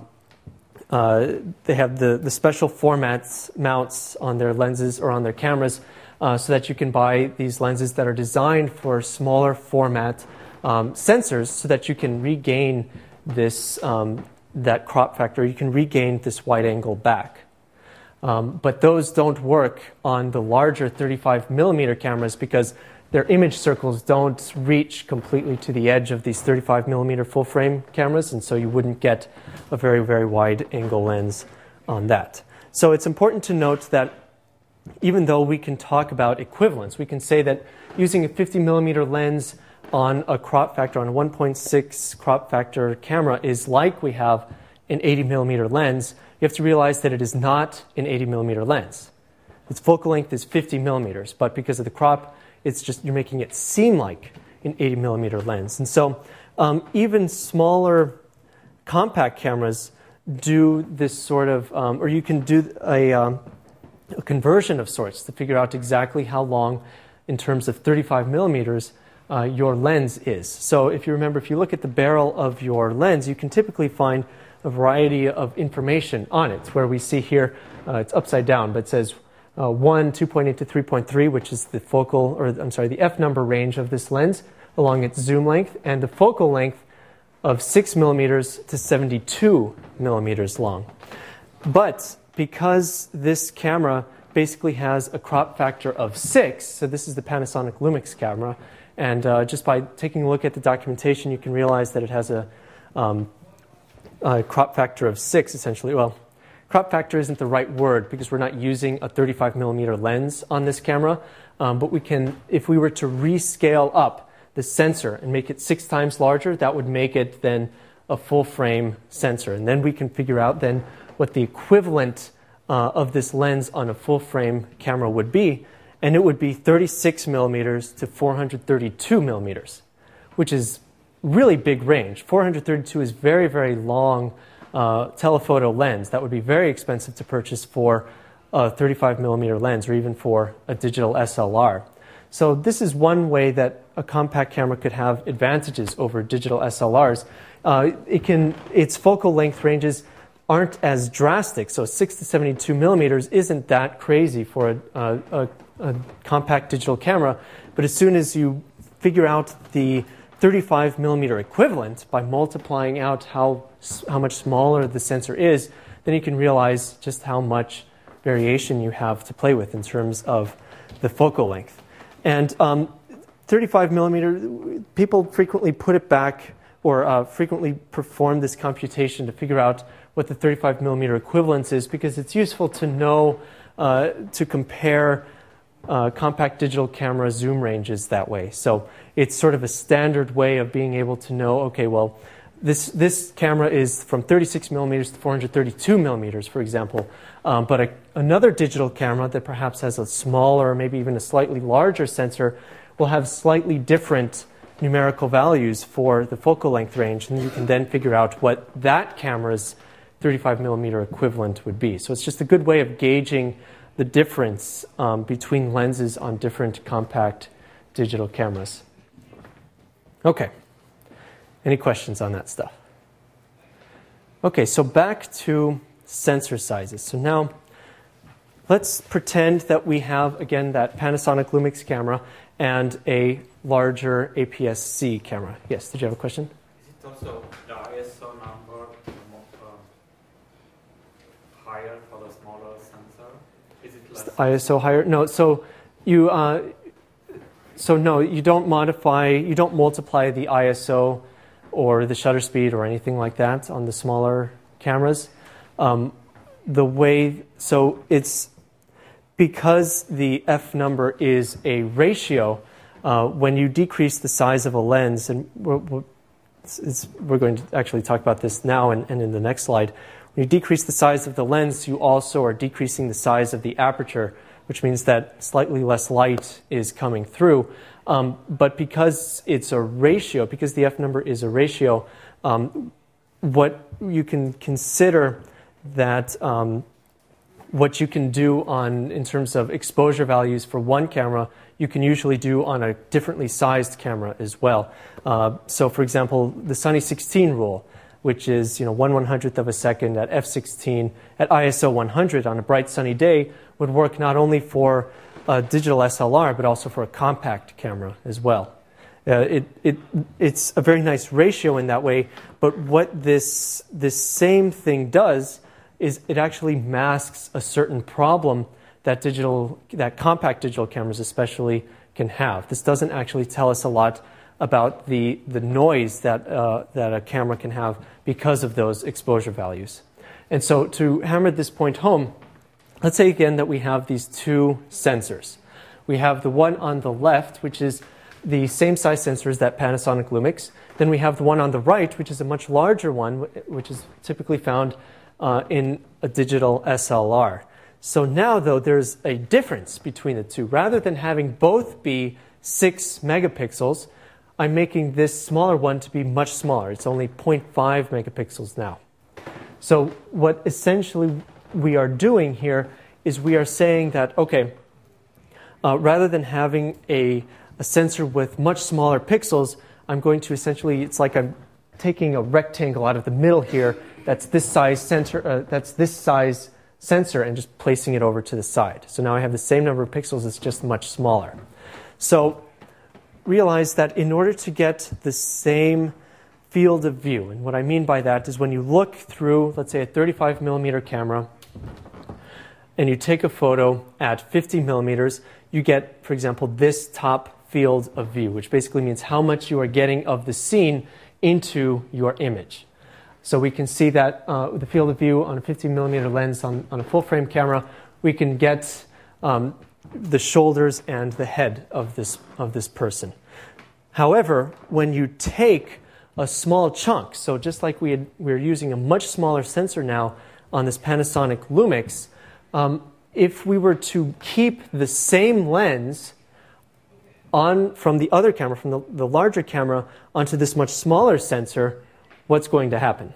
Uh, they have the, the special formats mounts on their lenses or on their cameras, uh, so that you can buy these lenses that are designed for smaller format um, sensors, so that you can regain this um, that crop factor. You can regain this wide angle back. Um, but those don't work on the larger thirty-five millimeter cameras, because their image circles don't reach completely to the edge of these thirty-five millimeter full frame cameras, and so you wouldn't get a very, very wide angle lens on that. So it's important to note that even though we can talk about equivalence, we can say that using a fifty millimeter lens on a crop factor, on a one point six crop factor camera, is like we have an eighty millimeter lens. You have to realize that it is not an eighty millimeter lens. Its focal length is fifty millimeters, but because of the crop, it's just, you're making it seem like an eighty millimeter lens. And so um, even smaller compact cameras do this sort of, um, or you can do a, um, a conversion of sorts to figure out exactly how long, in terms of thirty-five millimeters, uh, your lens is. So if you remember, if you look at the barrel of your lens, you can typically find a variety of information on it, where we see here, uh, it's upside down, but it says Uh, one, two point eight to three point three, which is the focal, or I'm sorry, the F number range of this lens along its zoom length, and the focal length of six millimeters to seventy-two millimeters long. But because this camera basically has a crop factor of six, so this is the Panasonic Lumix camera, and uh, just by taking a look at the documentation, you can realize that it has a, um, a crop factor of six, essentially. Well, crop factor isn't the right word, because we're not using a thirty-five millimeter lens on this camera, um, but we can, if we were to rescale up the sensor and make it six times larger, that would make it then a full frame sensor. And then we can figure out then what the equivalent uh, of this lens on a full frame camera would be, and it would be thirty-six millimeters to four hundred thirty-two millimeters, which is really big range. four hundred thirty-two is very, very long Uh, telephoto lens. That would be very expensive to purchase for a thirty-five millimeter lens, or even for a digital S L R. So this is one way that a compact camera could have advantages over digital S L Rs. Uh, it can, its focal length ranges aren't as drastic, so six to seventy-two millimeters isn't that crazy for a, a, a, a compact digital camera, but as soon as you figure out the thirty-five millimeter equivalent by multiplying out how how much smaller the sensor is, then you can realize just how much variation you have to play with in terms of the focal length. And um, thirty-five millimeter, people frequently put it back, or uh, frequently perform this computation to figure out what the thirty-five millimeter equivalence is, because it's useful to know, uh, to compare Uh, compact digital camera zoom ranges that way. So it's sort of a standard way of being able to know, okay, well, this this camera is from thirty-six millimeters to four hundred thirty-two millimeters, for example. Um, but a, another digital camera that perhaps has a smaller, maybe even a slightly larger sensor, will have slightly different numerical values for the focal length range, and you can then figure out what that camera's thirty-five millimeter equivalent would be. So it's just a good way of gauging the difference um, between lenses on different compact digital cameras. Okay. Any questions on that stuff? Okay, so back to sensor sizes. So now let's pretend that we have, again, that Panasonic Lumix camera and a larger A P S C camera. Yes, did you have a question? Is it also the I S O number um, higher for the smaller sensor? Is it less? I S O higher? No, so you uh, so no, you don't modify, you don't multiply the I S O or the shutter speed or anything like that on the smaller cameras. Um, the way, so it's because the F number is a ratio, uh, when you decrease the size of a lens, and we're, we're, it's, it's, we're going to actually talk about this now and, and in the next slide, when you decrease the size of the lens, you also are decreasing the size of the aperture, which means that slightly less light is coming through. Um, but because it's a ratio, because the F number is a ratio, um, what you can consider that um, what you can do on in terms of exposure values for one camera, you can usually do on a differently sized camera as well. Uh, so, for example, the Sunny sixteen rule, which is you know one one hundredth of a second at f sixteen at I S O one hundred on a bright sunny day, would work not only for a digital S L R but also for a compact camera as well. Uh, it, it, it's a very nice ratio in that way, but what this, this same thing does is it actually masks a certain problem that digital, that compact digital cameras especially can have. This doesn't actually tell us a lot about the, the noise that, uh, that a camera can have because of those exposure values. And so to hammer this point home, let's say again that we have these two sensors. We have the one on the left, which is the same size sensor as that Panasonic Lumix. Then we have the one on the right, which is a much larger one, which is typically found uh, in a digital S L R. So now, though, there's a difference between the two. Rather than having both be six megapixels, I'm making this smaller one to be much smaller. It's only zero point five megapixels now. So what essentially we are doing here is we are saying that, okay, uh, rather than having a, a sensor with much smaller pixels, I'm going to essentially, it's like I'm taking a rectangle out of the middle here that's this size sensor, uh, that's this size sensor and just placing it over to the side. So now I have the same number of pixels, it's just much smaller. So realize that in order to get the same field of view, and what I mean by that is when you look through, let's say, a thirty-five millimeter camera, and you take a photo at fifty millimeters, you get, for example, this top field of view, which basically means how much you are getting of the scene into your image. So we can see that uh, the field of view on a fifty millimeter lens on, on a full frame camera, we can get um, the shoulders and the head of this, of this person. However, when you take a small chunk, so just like we had, we're using a much smaller sensor now on this Panasonic Lumix, um, if we were to keep the same lens on from the other camera, from the, the larger camera, onto this much smaller sensor, what's going to happen?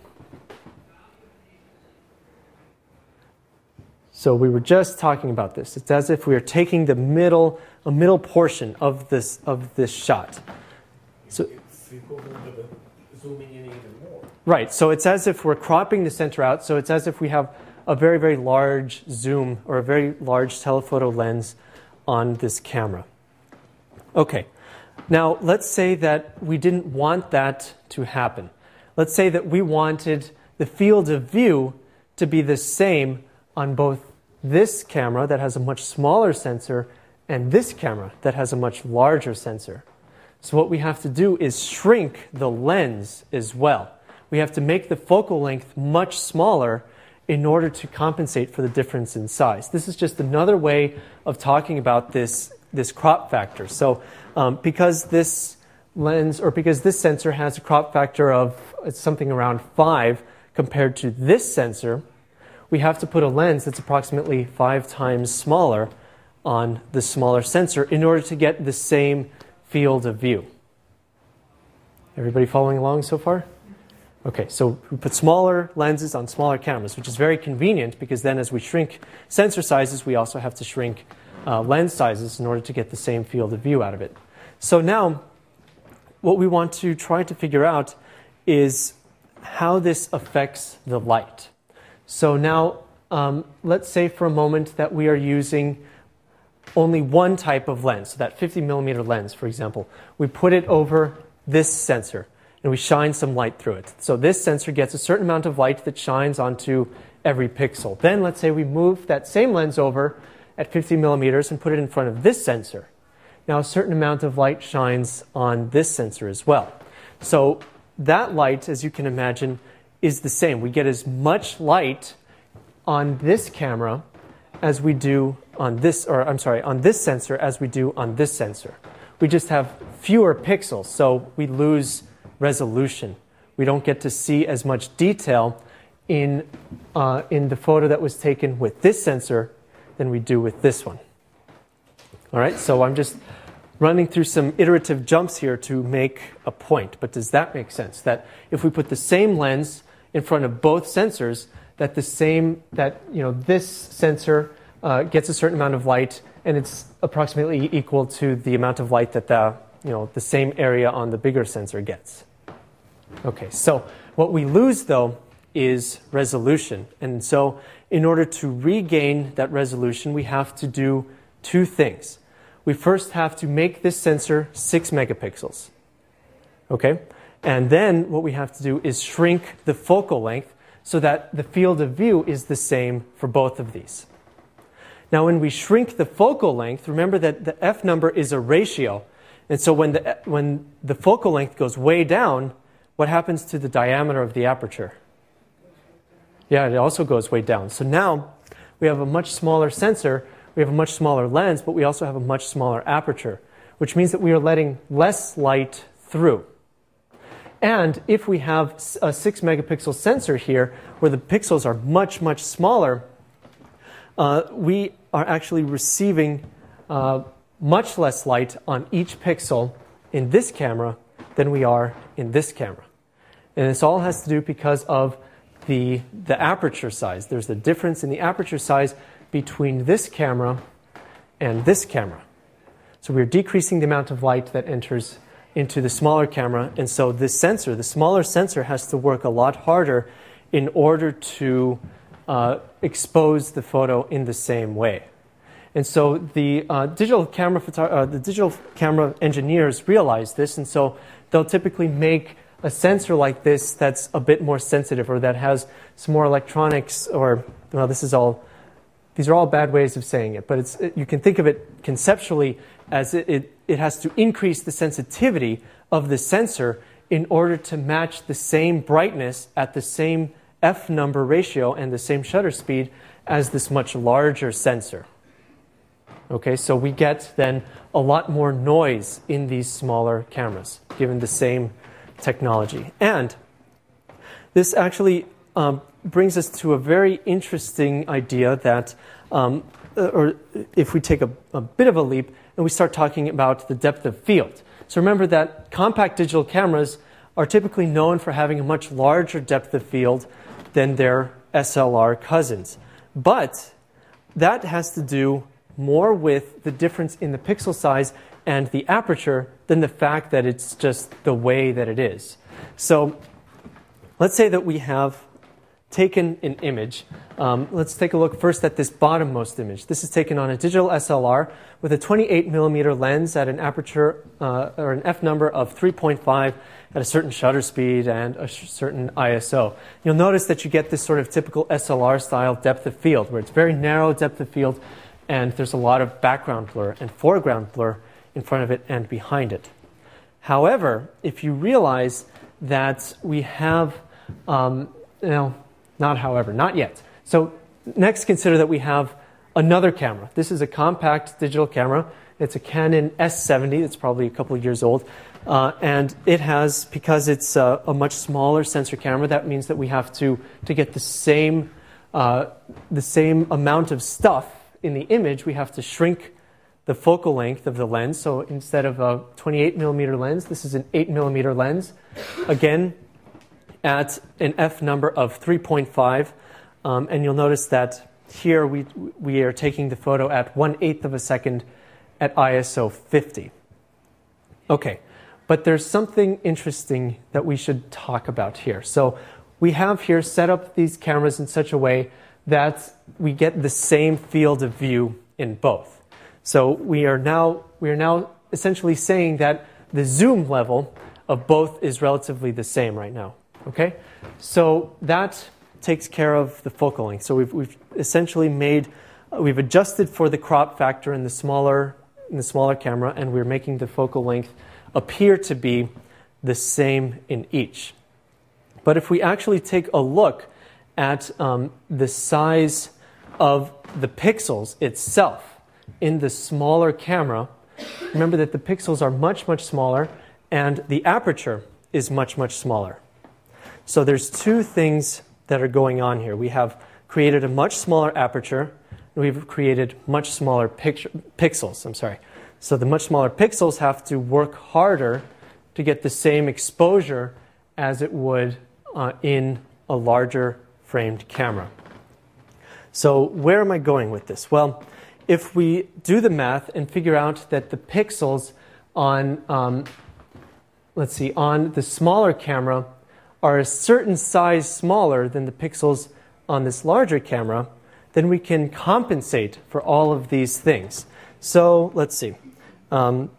So we were just talking about this. It's as if we are taking the middle, a middle portion of this of this shot. So It's equivalent to the zooming in even more. right. So it's as if we're cropping the center out. So it's as if we have a very, very large zoom or a very large telephoto lens on this camera. Okay. Now, let's say that we didn't want that to happen. Let's say that we wanted the field of view to be the same on both this camera that has a much smaller sensor and this camera that has a much larger sensor. So what we have to do is shrink the lens as well. We have to make the focal length much smaller in order to compensate for the difference in size. This is just another way of talking about this, this crop factor. So um, because this lens, or because this sensor has a crop factor of something around five compared to this sensor, we have to put a lens that's approximately five times smaller on the smaller sensor in order to get the same field of view. Everybody following along so far? Okay, so we put smaller lenses on smaller cameras, which is very convenient because then as we shrink sensor sizes, we also have to shrink uh, lens sizes in order to get the same field of view out of it. So now, what we want to try to figure out is how this affects the light. So now, um, let's say for a moment that we are using only one type of lens, so that fifty millimeter lens, for example. We put it over this sensor, and we shine some light through it. So this sensor gets a certain amount of light that shines onto every pixel. Then let's say we move that same lens over at fifty millimeters and put it in front of this sensor. Now a certain amount of light shines on this sensor as well. So that light, as you can imagine, is the same. We get as much light on this camera as we do on this, or I'm sorry, on this sensor as we do on this sensor. We just have fewer pixels, so we lose resolution. We don't get to see as much detail in, uh, in the photo that was taken with this sensor than we do with this one. All right, so I'm just running through some iterative jumps here to make a point. But does that make sense? That if we put the same lens in front of both sensors, that the same, that, you know, this sensor uh, gets a certain amount of light, and it's approximately equal to the amount of light that the, you know, the same area on the bigger sensor gets. Okay, so what we lose, though, is resolution. And so in order to regain that resolution, we have to do two things. We first have to make this sensor six megapixels. Okay? And then what we have to do is shrink the focal length so that the field of view is the same for both of these. Now when we shrink the focal length, remember that the f number is a ratio. And so when the, when the focal length goes way down, what happens to the diameter of the aperture? Yeah, it also goes way down. So now we have a much smaller sensor, we have a much smaller lens, but we also have a much smaller aperture, which means that we are letting less light through. And if we have a six megapixel sensor here, where the pixels are much, much smaller, uh, we are actually receiving uh, much less light on each pixel in this camera than we are in this camera. And this all has to do because of the, the aperture size. There's a difference in the aperture size between this camera and this camera. So we're decreasing the amount of light that enters into the smaller camera, and so this sensor, the smaller sensor, has to work a lot harder in order to uh, expose the photo in the same way. And so the uh, digital camera photo- uh, the digital camera engineers realize this, and so they'll typically make a sensor like this that's a bit more sensitive, or that has some more electronics, or, well, this is all, these are all bad ways of saying it, but it's, it, you can think of it conceptually as it, it, it has to increase the sensitivity of the sensor in order to match the same brightness at the same f number ratio and the same shutter speed as this much larger sensor. Okay, so we get then a lot more noise in these smaller cameras, given the same technology. And this actually um, brings us to a very interesting idea that, um, or if we take a, a bit of a leap and we start talking about the depth of field. So remember that compact digital cameras are typically known for having a much larger depth of field than their S L R cousins. But that has to do more with the difference in the pixel size and the aperture than the fact that it's just the way that it is. So let's say that we have taken an image. Um, let's take a look first at this bottommost image. This is taken on a digital S L R with a twenty-eight millimeter lens at an aperture uh, or an f number of three point five at a certain shutter speed and a sh- certain I S O. You'll notice that you get this sort of typical S L R style depth of field, where it's very narrow depth of field and there's a lot of background blur and foreground blur in front of it and behind it. However, if you realize that we have, um, you know, not however, not yet. So next consider that we have another camera. This is a compact digital camera. It's a Canon S seventy. It's probably a couple of years old. Uh, and it has, because it's a, a much smaller sensor camera, that means that we have to, to get the same, uh, the same amount of stuff in the image, we have to shrink the focal length of the lens. So instead of a twenty-eight millimeter lens, this is an eight millimeter lens. Again, at an f number of three point five. Um, and you'll notice that here we, we are taking the photo at one eighth of a second at I S O fifty. Okay, but there's something interesting that we should talk about here. So we have here set up these cameras in such a way that we get the same field of view in both. So we are now, we are now essentially saying that the zoom level of both is relatively the same right now. Okay, so that takes care of the focal length. So we've, we've essentially made, uh, we've adjusted for the crop factor in the smaller, in the smaller camera, and we're making the focal length appear to be the same in each. But if we actually take a look at um, the size of the pixels itself in the smaller camera, remember that the pixels are much, much smaller, and the aperture is much, much smaller. So there's two things that are going on here. We have created a much smaller aperture, and we've created much smaller picture, pixels. I'm sorry. So the much smaller pixels have to work harder to get the same exposure as it would uh, in a larger framed camera. So where am I going with this? Well, if we do the math and figure out that the pixels on, um, let's see, on the smaller camera are a certain size smaller than the pixels on this larger camera, then we can compensate for all of these things. So let's see. Um,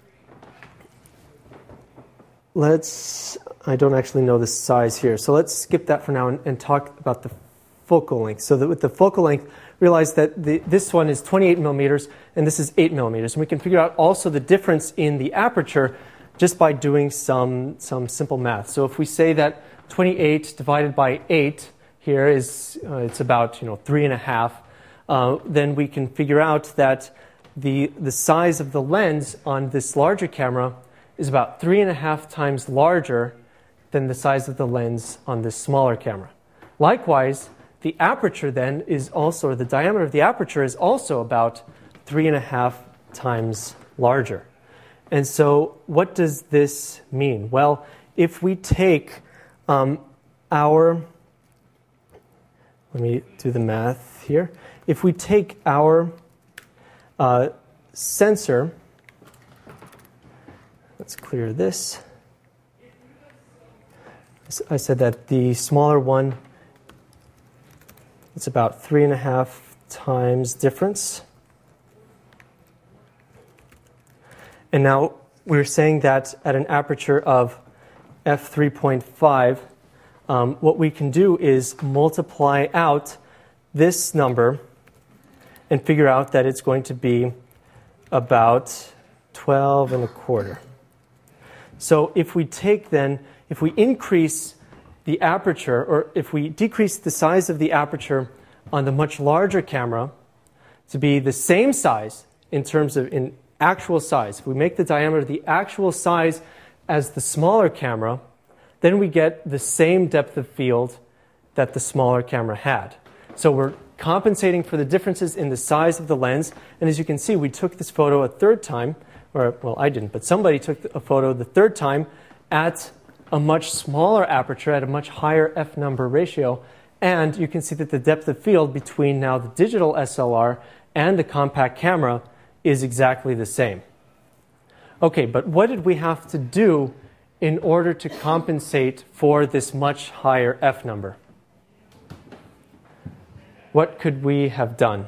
let's, I don't actually know the size here, so let's skip that for now and, and talk about the focal length. So that with the focal length, realize that the, this one is twenty-eight millimeters and this is eight millimeters. And we can figure out also the difference in the aperture just by doing some, some simple math. So if we say that twenty-eight divided by eight here is, uh, it's about, you know, three and a half, uh, then we can figure out that the, the size of the lens on this larger camera is about three and a half times larger than the size of the lens on this smaller camera. Likewise, the aperture then is also, or the diameter of the aperture is also about three and a half times larger. And so what does this mean? Well, if we take um, our, let me do the math here. If we take our uh, sensor, let's clear this. I said that the smaller one, it's about three and a half times difference. And now we're saying that at an aperture of f three point five, um, what we can do is multiply out this number and figure out that it's going to be about twelve and a quarter. So if we take then, if we increase the aperture, or if we decrease the size of the aperture on the much larger camera to be the same size in terms of in actual size, if we make the diameter the actual size as the smaller camera, then we get the same depth of field that the smaller camera had. So we're compensating for the differences in the size of the lens, and as you can see, we took this photo a third time, or well, I didn't, but somebody took a photo the third time at a much smaller aperture, at a much higher f number ratio, and you can see that the depth of field between now the digital S L R and the compact camera is exactly the same. Okay, but what did we have to do in order to compensate for this much higher f number? What could we have done?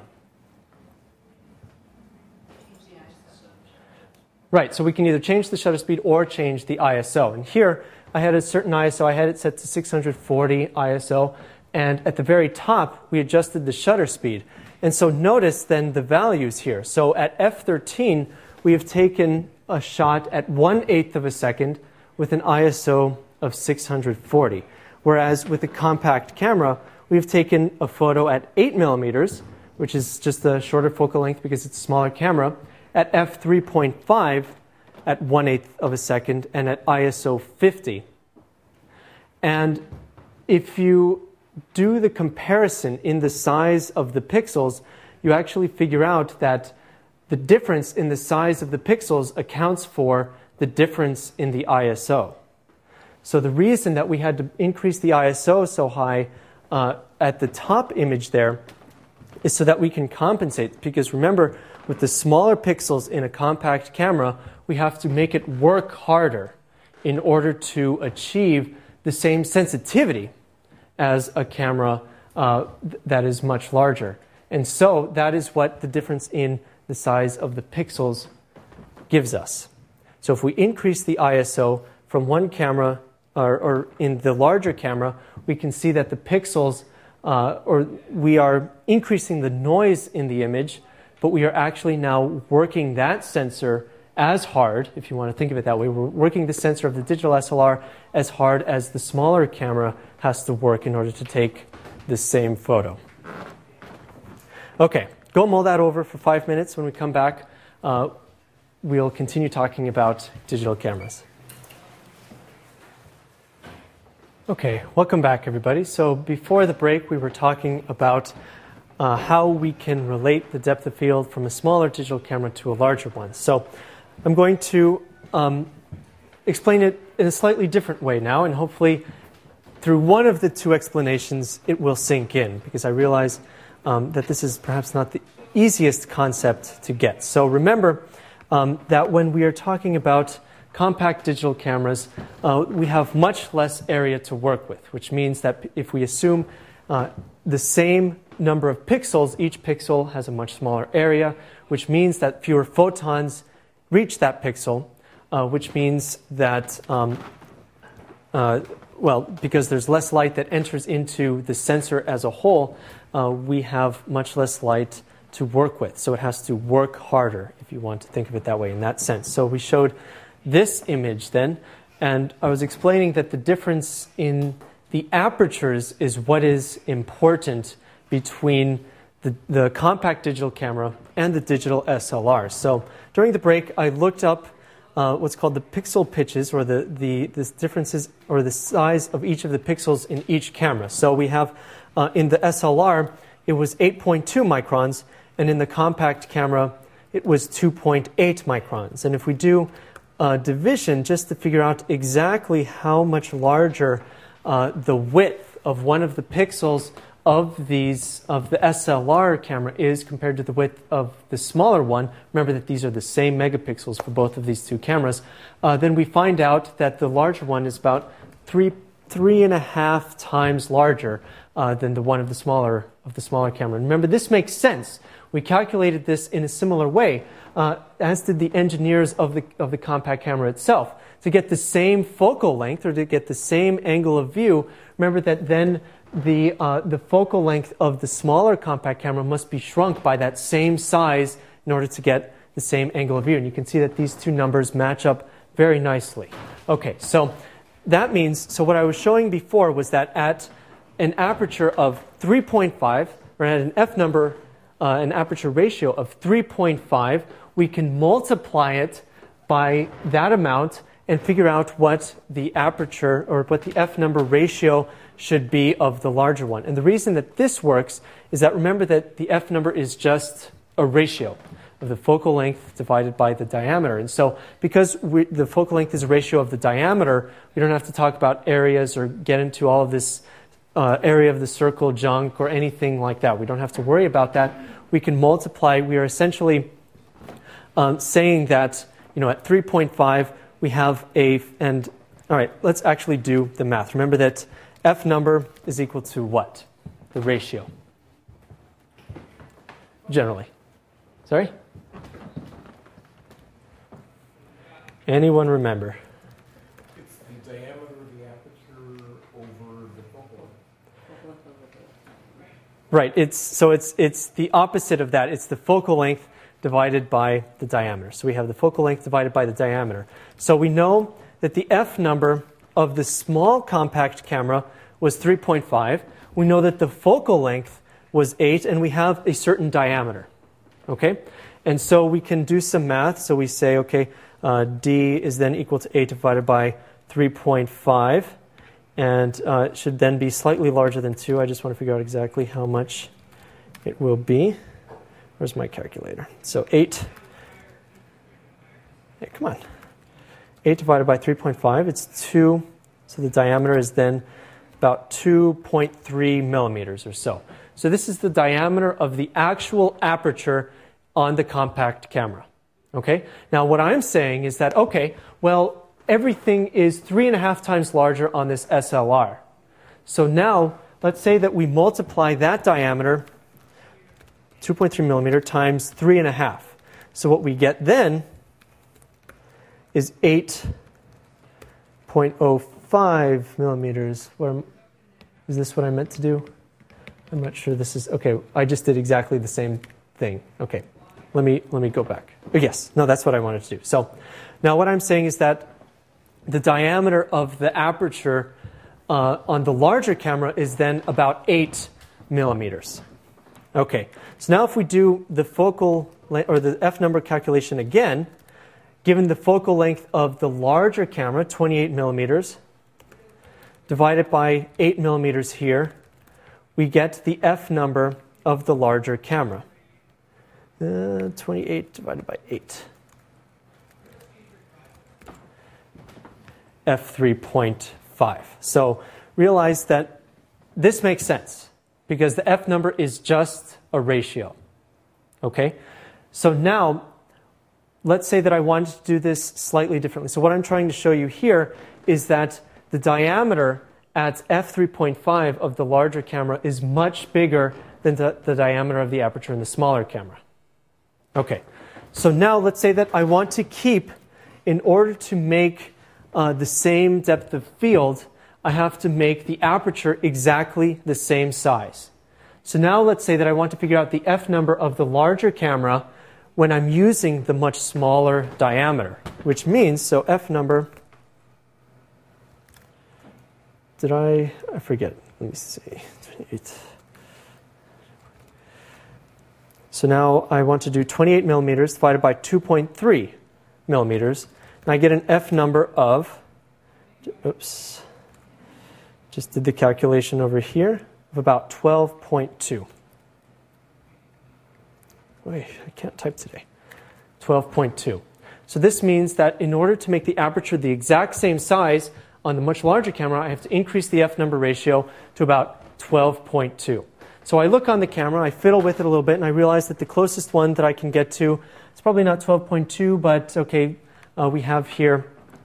Right, so we can either change the shutter speed or change the I S O. And here, I had a certain I S O. I had it set to six hundred forty I S O. And at the very top, we adjusted the shutter speed. And so notice then the values here. So at f thirteen, we have taken a shot at one eighth of a second with an I S O of six hundred forty. Whereas with the compact camera, we've taken a photo at eight millimeters which is just a shorter focal length because it's a smaller camera, at f three point five at one eighth of a second and at I S O fifty. And if you do the comparison in the size of the pixels, you actually figure out that the difference in the size of the pixels accounts for the difference in the I S O. So the reason that we had to increase the I S O so high uh, at the top image there is so that we can compensate. Because remember, with the smaller pixels in a compact camera, we have to make it work harder in order to achieve the same sensitivity as a camera uh, th- that is much larger. And so that is what the difference in the size of the pixels gives us. So if we increase the I S O from one camera, or, or in the larger camera, we can see that the pixels, uh, or we are increasing the noise in the image, but we are actually now working that sensor as hard, if you want to think of it that way. We're working the sensor of the digital S L R as hard as the smaller camera has to work in order to take the same photo. Okay, go mull that over for five minutes. When we come back, uh, we'll continue talking about digital cameras. Okay, welcome back, everybody. So before the break, we were talking about uh, how we can relate the depth of field from a smaller digital camera to a larger one. So I'm going to um, explain it in a slightly different way now, and hopefully through one of the two explanations, it will sink in, because I realize um, that this is perhaps not the easiest concept to get. So remember um, that when we are talking about compact digital cameras, uh, we have much less area to work with, which means that if we assume uh, the same number of pixels, each pixel has a much smaller area, which means that fewer photons reach that pixel, uh, which means that, um, uh, well, because there's less light that enters into the sensor as a whole, uh, we have much less light to work with. So it has to work harder, if you want to think of it that way, in that sense. So we showed this image then, and I was explaining that the difference in the apertures is what is important between the, the compact digital camera and the digital S L R. So during the break, I looked up uh, what's called the pixel pitches, or the, the, the differences, or the size of each of the pixels in each camera. So we have, uh, in the S L R, it was eight point two microns, and in the compact camera, it was two point eight microns. And if we do Uh, division, just to figure out exactly how much larger uh, the width of one of the pixels of these of the S L R camera is compared to the width of the smaller one. Remember that these are the same megapixels for both of these two cameras. Uh, then we find out that the larger one is about three three and a half times larger uh, than the one of the smaller of the smaller camera. And remember, this makes sense. We calculated this in a similar way, uh, as did the engineers of the of the compact camera itself. To get the same focal length, or to get the same angle of view, remember that then the uh, the focal length of the smaller compact camera must be shrunk by that same size in order to get the same angle of view. And you can see that these two numbers match up very nicely. Okay, so that means, so what I was showing before was that at an aperture of three point five, or at an f number, Uh, an aperture ratio of three point five, we can multiply it by that amount and figure out what the aperture, or what the f number ratio should be of the larger one. And the reason that this works is that, remember that the f number is just a ratio of the focal length divided by the diameter. And so because we, the focal length is a ratio of the diameter, we don't have to talk about areas or get into all of this Uh, area of the circle junk or anything like that. We don't have to worry about that. We can multiply. We are essentially um, saying that, you know, at three point five we have a, and all right, let's actually do the math. Remember that f number is equal to what? The ratio. Generally. Sorry? Anyone remember? It's the diameter of the aperture over the focal length. Right. It's so it's it's the opposite of that. It's the focal length divided by the diameter. So we have the focal length divided by the diameter. So we know that the f number of the small compact camera was three point five. We know that the focal length was eight, and we have a certain diameter. Okay? And so we can do some math. So we say, okay, uh, D is then equal to eight divided by three point five, and uh, it should then be slightly larger than two. I just want to figure out exactly how much it will be. Where's my calculator? So eight. Hey, come on. eight divided by three point five, it's two. So the diameter is then about two point three millimeters or so. So this is the diameter of the actual aperture on the compact camera. Okay? Now what I'm saying is that, okay, well, everything is three and a half times larger on this S L R. So now, let's say that we multiply that diameter, two point three millimeter, times three and a half. So what we get then is eight point oh five millimeters. Where, is this what I meant to do? I'm not sure this is, okay, I just did exactly the same thing. Okay, let me, let me go back. Oh, yes, no, that's what I wanted to do. So now what I'm saying is that the diameter of the aperture uh, on the larger camera is then about eight millimeters. Okay, so now if we do the focal length, or the F number calculation again, given the focal length of the larger camera, twenty-eight millimeters, divided by eight millimeters here, we get the F number of the larger camera. Uh, twenty-eight divided by eight. F three point five. So realize that this makes sense because the F number is just a ratio. Okay? So now, let's say that I wanted to do this slightly differently. So what I'm trying to show you here is that the diameter at F three point five of the larger camera is much bigger than the, the diameter of the aperture in the smaller camera. Okay, so now let's say that I want to keep, in order to make uh, the same depth of field, I have to make the aperture exactly the same size. So now let's say that I want to figure out the F number of the larger camera when I'm using the much smaller diameter, which means, so F number, did I, I forget, let me see, twenty-eight. So now I want to do twenty-eight millimeters divided by two point three millimeters, and I get an F number of, oops, just did the calculation over here, of about twelve point two. Wait, I can't type today. twelve point two. So this means that in order to make the aperture the exact same size on the much larger camera, I have to increase the F number ratio to about twelve point two. So I look on the camera, I fiddle with it a little bit, and I realize that the closest one that I can get to, it's probably not twelve point two, but okay, uh, we have here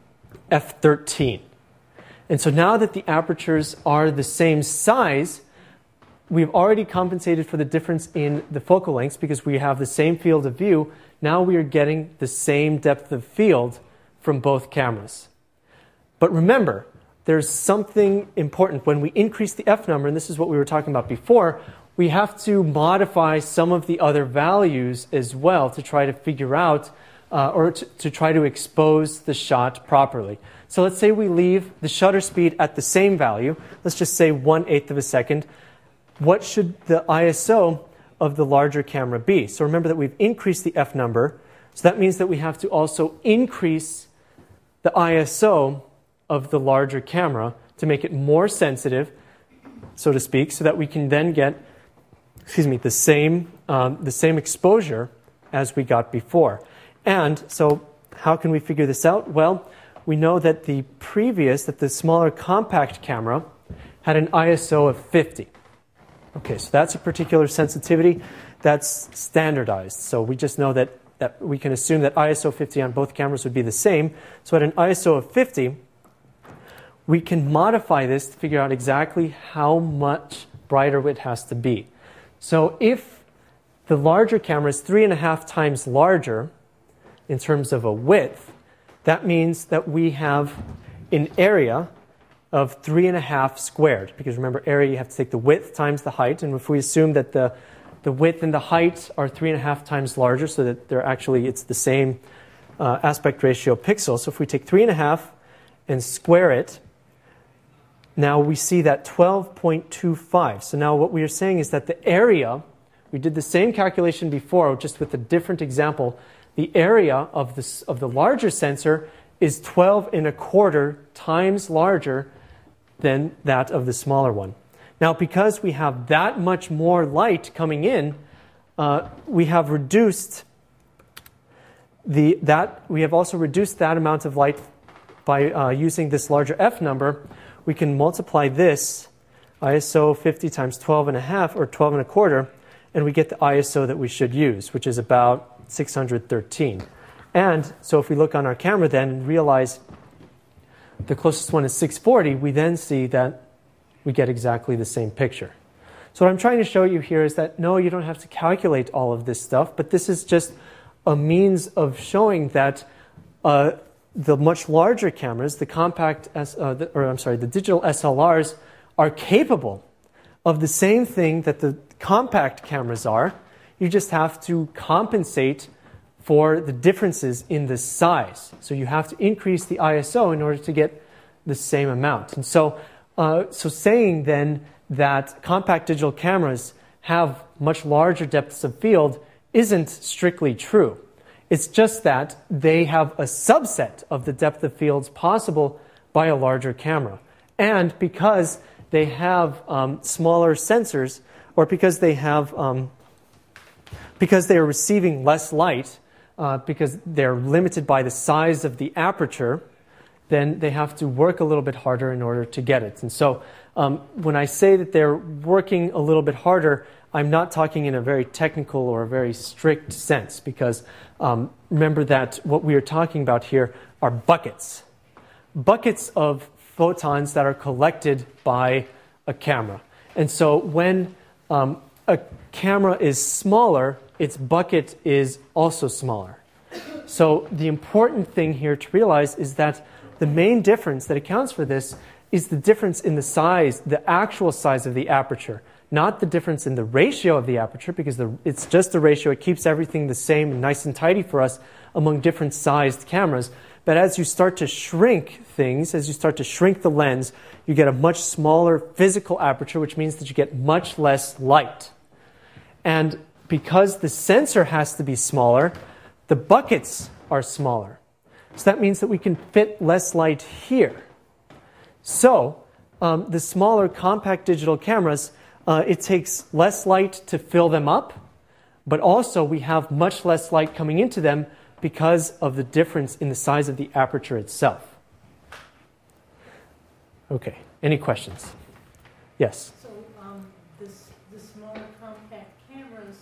F thirteen. And so now that the apertures are the same size, we've already compensated for the difference in the focal lengths because we have the same field of view. Now we are getting the same depth of field from both cameras. But remember, there's something important. When we increase the F number, and this is what we were talking about before, we have to modify some of the other values as well to try to figure out, uh, or to, to try to expose the shot properly. So let's say we leave the shutter speed at the same value. Let's just say one eighth of a second. What should the I S O of the larger camera be? So remember that we've increased the F number. So that means that we have to also increase the I S O of the larger camera to make it more sensitive, so to speak, so that we can then get, excuse me, the same, um, the same exposure as we got before. And so how can we figure this out? Well, we know that the previous, that the smaller compact camera had an I S O of fifty. Okay, so that's a particular sensitivity that's standardized. So we just know that, that we can assume that I S O fifty on both cameras would be the same. So at an I S O of fifty, we can modify this to figure out exactly how much brighter it has to be. So if the larger camera is three and a half times larger in terms of a width, that means that we have an area of three and a half squared. Because remember, area, you have to take the width times the height. And if we assume that the, the width and the height are three and a half times larger, so that they're actually, it's the same uh, aspect ratio pixels. So if we take three and a half and square it, now we see that twelve point two five. So now what we are saying is that the area, we did the same calculation before, just with a different example. The area of, this, of the larger sensor is twelve and a quarter times larger than that of the smaller one. Now, because we have that much more light coming in, uh, we have reduced the that we have also reduced that amount of light by uh, using this larger f number. We can multiply this I S O fifty times twelve and a half, or twelve and a quarter, and we get the I S O that we should use, which is about six hundred thirteen. And so if we look on our camera then and realize the closest one is six forty, we then see that we get exactly the same picture. So what I'm trying to show you here is that no, you don't have to calculate all of this stuff, but this is just a means of showing that uh, the much larger cameras, the compact, S, uh, the, or I'm sorry, the digital S L Rs are capable of the same thing that the compact cameras are. You just have to compensate for the differences in the size. So you have to increase the I S O in order to get the same amount. And so, uh, so saying then that compact digital cameras have much larger depths of field isn't strictly true. It's just that they have a subset of the depth of fields possible by a larger camera. And because they have um, smaller sensors, or because they have um, because they are receiving less light, uh, because they're limited by the size of the aperture, then they have to work a little bit harder in order to get it. And so um, when I say that they're working a little bit harder, I'm not talking in a very technical or a very strict sense, because um, remember that what we are talking about here are buckets. Buckets of photons that are collected by a camera. And so when um, a camera is smaller, its bucket is also smaller. So the important thing here to realize is that the main difference that accounts for this is the difference in the size, the actual size of the aperture, not the difference in the ratio of the aperture, because the, it's just the ratio. It keeps everything the same and nice and tidy for us among different sized cameras. But as you start to shrink things, as you start to shrink the lens, you get a much smaller physical aperture, which means that you get much less light. And because the sensor has to be smaller, the buckets are smaller. So that means that we can fit less light here. So um, the smaller compact digital cameras, uh, it takes less light to fill them up, but also we have much less light coming into them because of the difference in the size of the aperture itself. Okay, any questions? Yes? So um, this, the smaller compact cameras,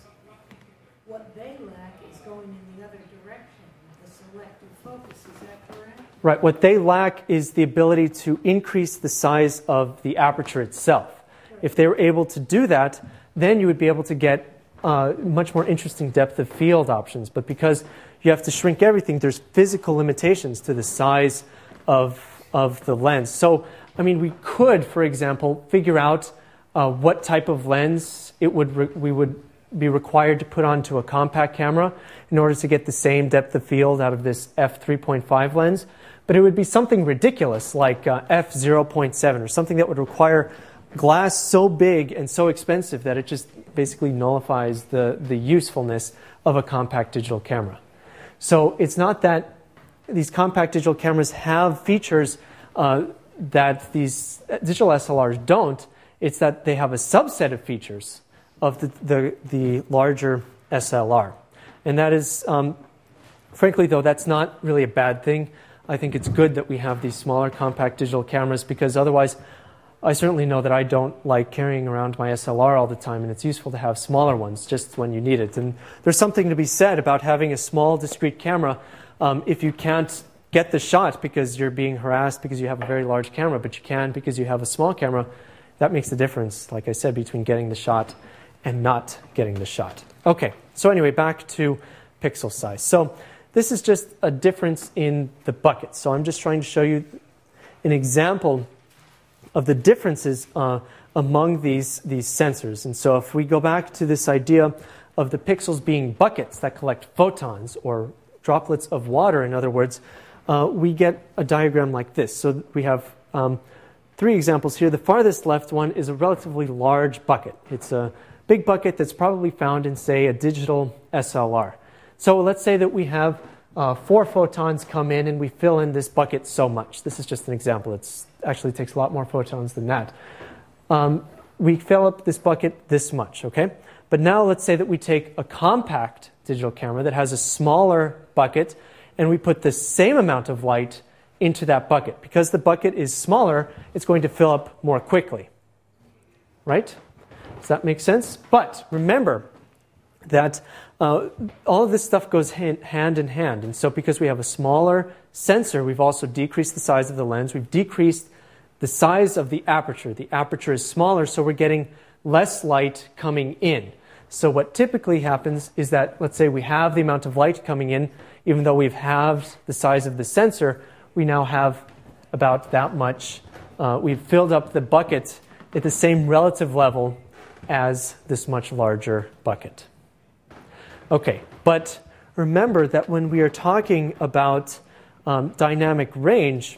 what they lack is going in the other direction, the selective focus, is that correct? Right, what they lack is the ability to increase the size of the aperture itself. Right. If they were able to do that, then you would be able to get uh, much more interesting depth of field options. But because you have to shrink everything, there's physical limitations to the size of, of the lens. So, I mean, we could, for example, figure out uh, what type of lens it would re- we would be required to put onto a compact camera in order to get the same depth of field out of this f three point five lens. But it would be something ridiculous like uh, f zero point seven, or something that would require glass so big and so expensive that it just basically nullifies the, the usefulness of a compact digital camera. So it's not that these compact digital cameras have features uh, that these digital S L Rs don't. It's that they have a subset of features of the, the, the larger S L R. And that is, um, frankly though, that's not really a bad thing. I think it's good that we have these smaller compact digital cameras, because otherwise I certainly know that I don't like carrying around my S L R all the time, and it's useful to have smaller ones just when you need it. And there's something to be said about having a small, discrete camera um, if you can't get the shot because you're being harassed because you have a very large camera, but you can because you have a small camera. That makes the difference, like I said, between getting the shot and not getting the shot. Okay, so anyway, back to pixel size. So this is just a difference in the bucket. So I'm just trying to show you an example of the differences uh, among these, these sensors. And so if we go back to this idea of the pixels being buckets that collect photons, or droplets of water, in other words, uh, we get a diagram like this. So we have um, three examples here. The farthest left one is a relatively large bucket. It's a big bucket that's probably found in, say, a digital S L R. So let's say that we have uh, four photons come in and we fill in this bucket so much. This is just an example. It actually takes a lot more photons than that. Um, we fill up this bucket this much, okay? But now let's say that we take a compact digital camera that has a smaller bucket and we put the same amount of light into that bucket. Because the bucket is smaller, it's going to fill up more quickly. Right? Does that make sense? But remember that uh, all of this stuff goes hand, hand in hand. And so because we have a smaller sensor, we've also decreased the size of the lens. We've decreased the size of the aperture. The aperture is smaller, so we're getting less light coming in. So what typically happens is that, let's say we have the amount of light coming in, even though we've halved the size of the sensor, we now have about that much. Uh, we've filled up the bucket at the same relative level as this much larger bucket. Okay, but remember that when we are talking about um, dynamic range,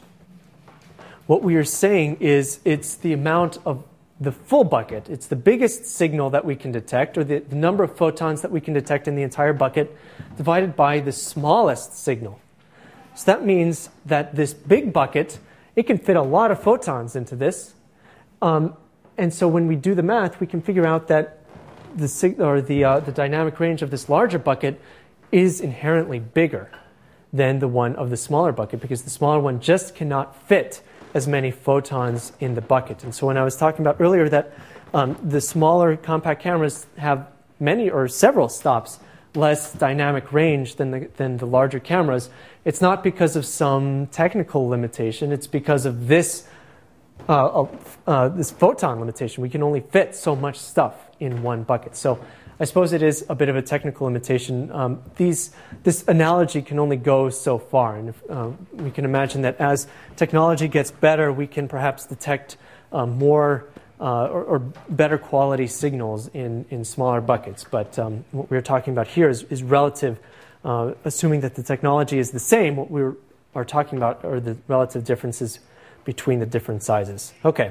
what we are saying is it's the amount of the full bucket. It's the biggest signal that we can detect, or the, the number of photons that we can detect in the entire bucket, divided by the smallest signal. So that means that this big bucket, it can fit a lot of photons into this. Um, and so when we do the math, we can figure out that the, sig- or the, uh, the dynamic range of this larger bucket is inherently bigger than the one of the smaller bucket, because the smaller one just cannot fit as many photons in the bucket. And so when I was talking about earlier that um, the smaller compact cameras have many or several stops less dynamic range than the, than the larger cameras, it's not because of some technical limitation. It's because of this, uh, uh, this photon limitation. We can only fit so much stuff in one bucket. So I suppose it is a bit of a technical limitation. Um, these, this analogy can only go so far. And if, uh, we can imagine that as technology gets better, we can perhaps detect uh, more uh, or, or better quality signals in, in smaller buckets. But um, what we're talking about here is, is relative, uh, assuming that the technology is the same. What we are talking about are the relative differences between the different sizes. Okay,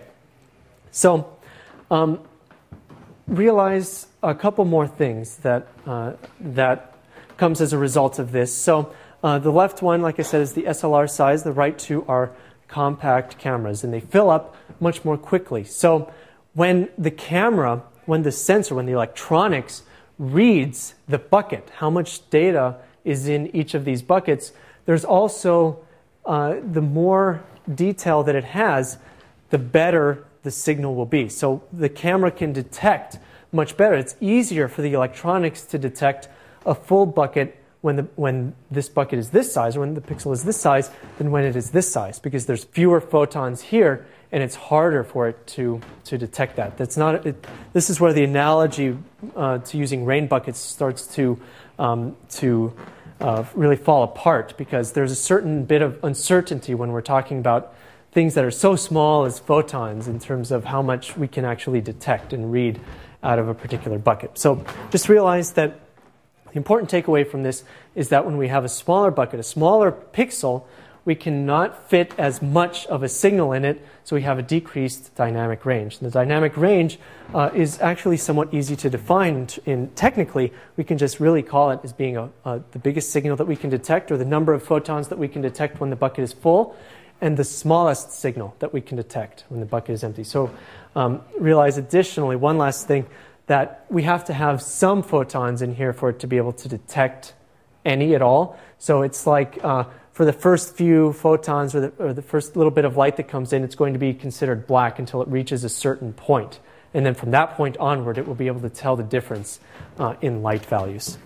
so um, realize a couple more things that uh, that comes as a result of this. So uh, the left one, like I said, is the S L R size. The right two are compact cameras, and they fill up much more quickly. So when the camera, when the sensor, when the electronics reads the bucket, how much data is in each of these buckets, there's also uh, the more detail that it has, the better the signal will be. So the camera can detect much better. It's easier for the electronics to detect a full bucket when, the, when this bucket is this size, or when the pixel is this size, than when it is this size, because there's fewer photons here, and it's harder for it to, to detect that. That's not, it, this is where the analogy uh, to using rain buckets starts to, um, to uh, really fall apart, because there's a certain bit of uncertainty when we're talking about things that are so small as photons in terms of how much we can actually detect and read out of a particular bucket. So just realize that the important takeaway from this is that when we have a smaller bucket, a smaller pixel, we cannot fit as much of a signal in it, so we have a decreased dynamic range. And the dynamic range uh, is actually somewhat easy to define. In technically, we can just really call it as being a, a, the biggest signal that we can detect, or the number of photons that we can detect when the bucket is full, and the smallest signal that we can detect when the bucket is empty. So um, realize additionally, one last thing, that we have to have some photons in here for it to be able to detect any at all. So it's like uh, for the first few photons, or the, or the first little bit of light that comes in, it's going to be considered black until it reaches a certain point. And then from that point onward, it will be able to tell the difference uh, in light values.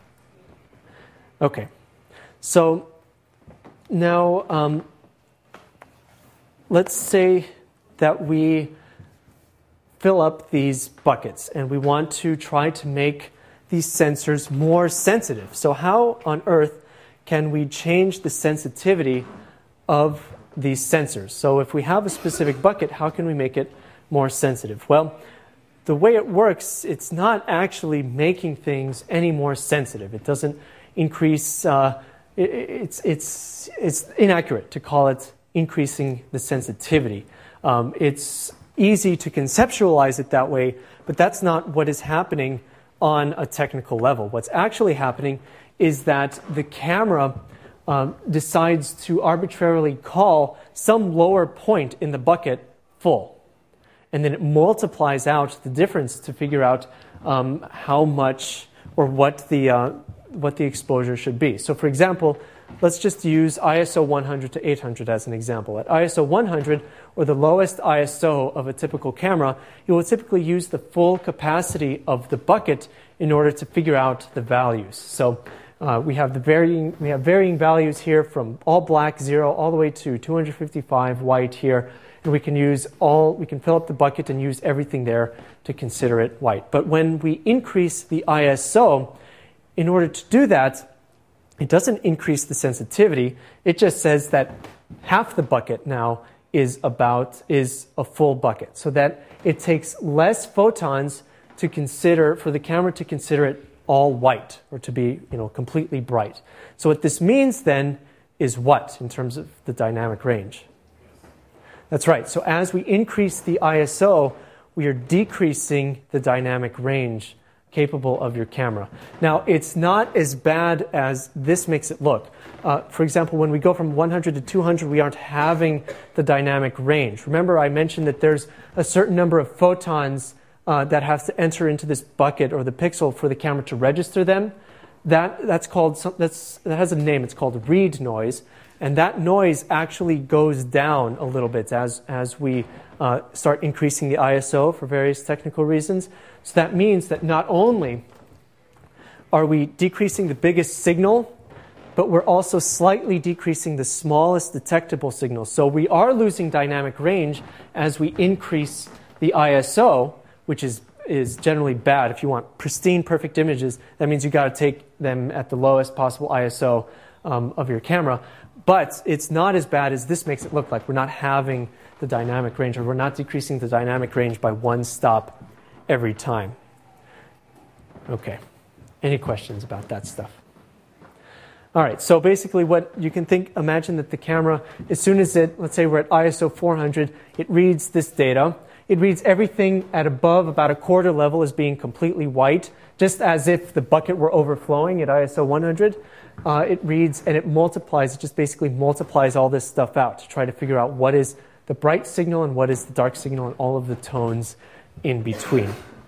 Okay, so now um, let's say that we fill up these buckets and we want to try to make these sensors more sensitive. So how on earth can we change the sensitivity of these sensors? So if we have a specific bucket, how can we make it more sensitive? Well, the way it works, it's not actually making things any more sensitive. It doesn't increase, uh, it, it's, it's, it's inaccurate to call it increasing the sensitivity Um, it's easy to conceptualize it that way, but that's not what is happening on a technical level. What's actually happening is that the camera um, decides to arbitrarily call some lower point in the bucket full. And then it multiplies out the difference to figure out um, how much or what the, uh, what the exposure should be. So for example, let's just use I S O one hundred to eight hundred as an example. At I S O one hundred, or the lowest I S O of a typical camera, you will typically use the full capacity of the bucket in order to figure out the values. So uh, we have the varying we have varying values here from all black, zero, all the way to two hundred fifty-five white here. And we can use all, we can fill up the bucket and use everything there to consider it white. But when we increase the I S O, in order to do that, it doesn't increase the sensitivity. It just says that half the bucket now is about, is a full bucket. So that it takes less photons to consider, for the camera to consider it all white, or to be, you know, completely bright. So what this means then is what in terms of the dynamic range? That's right. So as we increase the I S O, we are decreasing the dynamic range capable of your camera. Now, it's not as bad as this makes it look. Uh, for example, when we go from one hundred to two hundred, we aren't having the dynamic range. Remember, I mentioned that there's a certain number of photons uh, that have to enter into this bucket or the pixel for the camera to register them. That, that's called, that's, that has a name. It's called read noise. And that noise actually goes down a little bit as, as we uh, start increasing the I S O for various technical reasons. So that means that not only are we decreasing the biggest signal, but we're also slightly decreasing the smallest detectable signal. So we are losing dynamic range as we increase the I S O, which is, is generally bad. If you want pristine, perfect images, that means you've got to take them at the lowest possible I S O um, of your camera. But it's not as bad as this makes it look like. We're not having the dynamic range, or we're not decreasing the dynamic range by one stop every time. Okay. Any questions about that stuff? All right. So basically what you can think, imagine that the camera, as soon as it, let's say we're at I S O four hundred, it reads this data. It reads everything at above about a quarter level as being completely white, just as if the bucket were overflowing at I S O one hundred. Uh, it reads and it multiplies. It just basically multiplies all this stuff out to try to figure out what is the bright signal and what is the dark signal and all of the tones in between.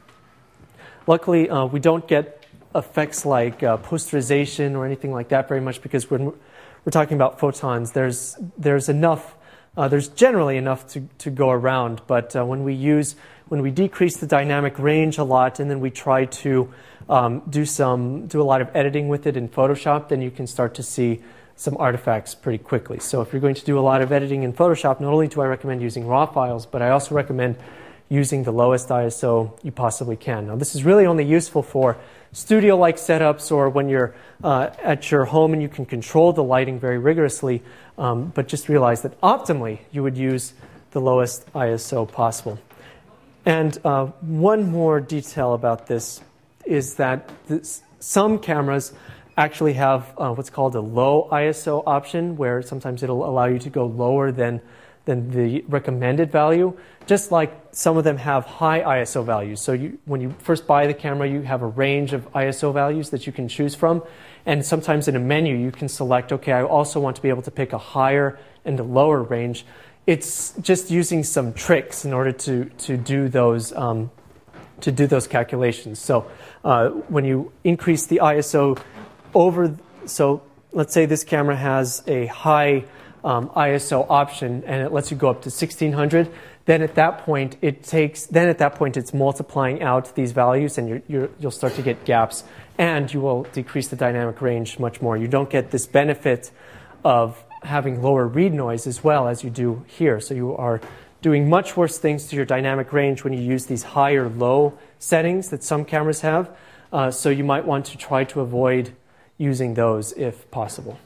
Luckily, uh, we don't get effects like uh, posterization or anything like that very much, because when we're talking about photons, there's there's enough, uh, there's generally enough to, to go around. But uh, when we use, when we decrease the dynamic range a lot, and then we try to um, do some, do a lot of editing with it in Photoshop, then you can start to see some artifacts pretty quickly. So if you're going to do a lot of editing in Photoshop, not only do I recommend using RAW files, but I also recommend using the lowest I S O you possibly can. Now, this is really only useful for studio-like setups, or when you're uh, at your home and you can control the lighting very rigorously, um, but just realize that optimally you would use the lowest I S O possible. And uh, one more detail about this is that this, some cameras actually have uh, what's called a low I S O option, where sometimes it'll allow you to go lower than, than the recommended value, just like some of them have high I S O values. So you, when you first buy the camera, you have a range of I S O values that you can choose from. And sometimes in a menu, you can select, okay, I also want to be able to pick a higher and a lower range. It's just using some tricks in order to, to do those um, to do those calculations. So uh, when you increase the I S O over, so let's say this camera has a high um, I S O option and it lets you go up to sixteen hundred, then at that point it takes, then at that point it's multiplying out these values, and you're, you're, you'll start to get gaps, and you will decrease the dynamic range much more. You don't get this benefit of having lower read noise as well as you do here. So you are doing much worse things to your dynamic range when you use these higher low settings that some cameras have. Uh, so you might want to try to avoid using those if possible.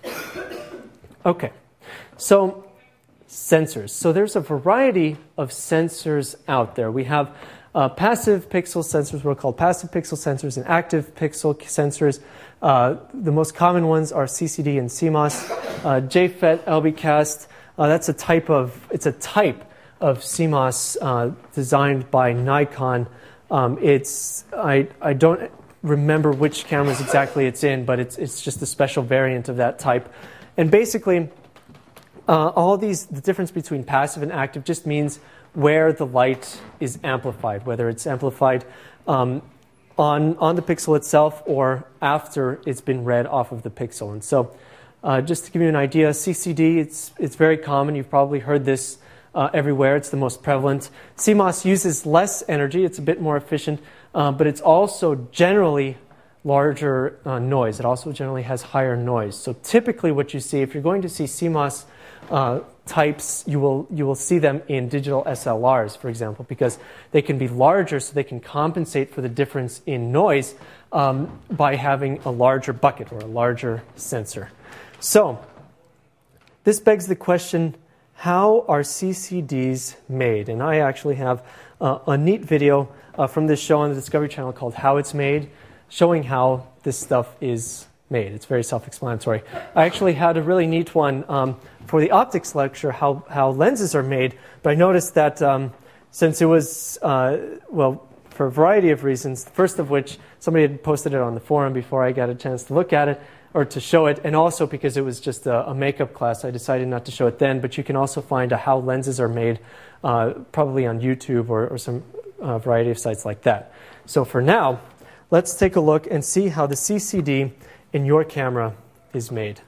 Okay, so sensors. So there's a variety of sensors out there. We have uh, passive pixel sensors, what are called passive pixel sensors, and active pixel sensors. Uh, the most common ones are C C D and C MOS. Uh, J FET, L B cast, uh, that's a type of, it's a type of C MOS uh, designed by Nikon. Um, it's I, I don't remember which cameras exactly it's in, but it's, it's just a special variant of that type. And basically, uh, all these, the difference between passive and active just means where the light is amplified, whether it's amplified um, on, on the pixel itself or after it's been read off of the pixel. And so uh, just to give you an idea, C C D, it's, it's very common. You've probably heard this uh, everywhere. It's the most prevalent. C MOS uses less energy. It's a bit more efficient, uh, but it's also generally larger uh, noise. It also generally has higher noise. So typically what you see, if you're going to see C MOS uh, types, you will, you will see them in digital S L Rs, for example, because they can be larger so they can compensate for the difference in noise um, by having a larger bucket or a larger sensor. So this begs the question, how are C C Ds made? And I actually have uh, a neat video uh, from this show on the Discovery Channel called How It's Made, showing how this stuff is made. It's very self-explanatory. I actually had a really neat one um, for the optics lecture, how, how lenses are made, but I noticed that um, since it was, uh, well, for a variety of reasons, the first of which somebody had posted it on the forum before I got a chance to look at it, or to show it, and also because it was just a, a makeup class, I decided not to show it then, but you can also find a how lenses are made uh, probably on YouTube or, or some uh, variety of sites like that. So for now, let's take a look and see how the C C D in your camera is made.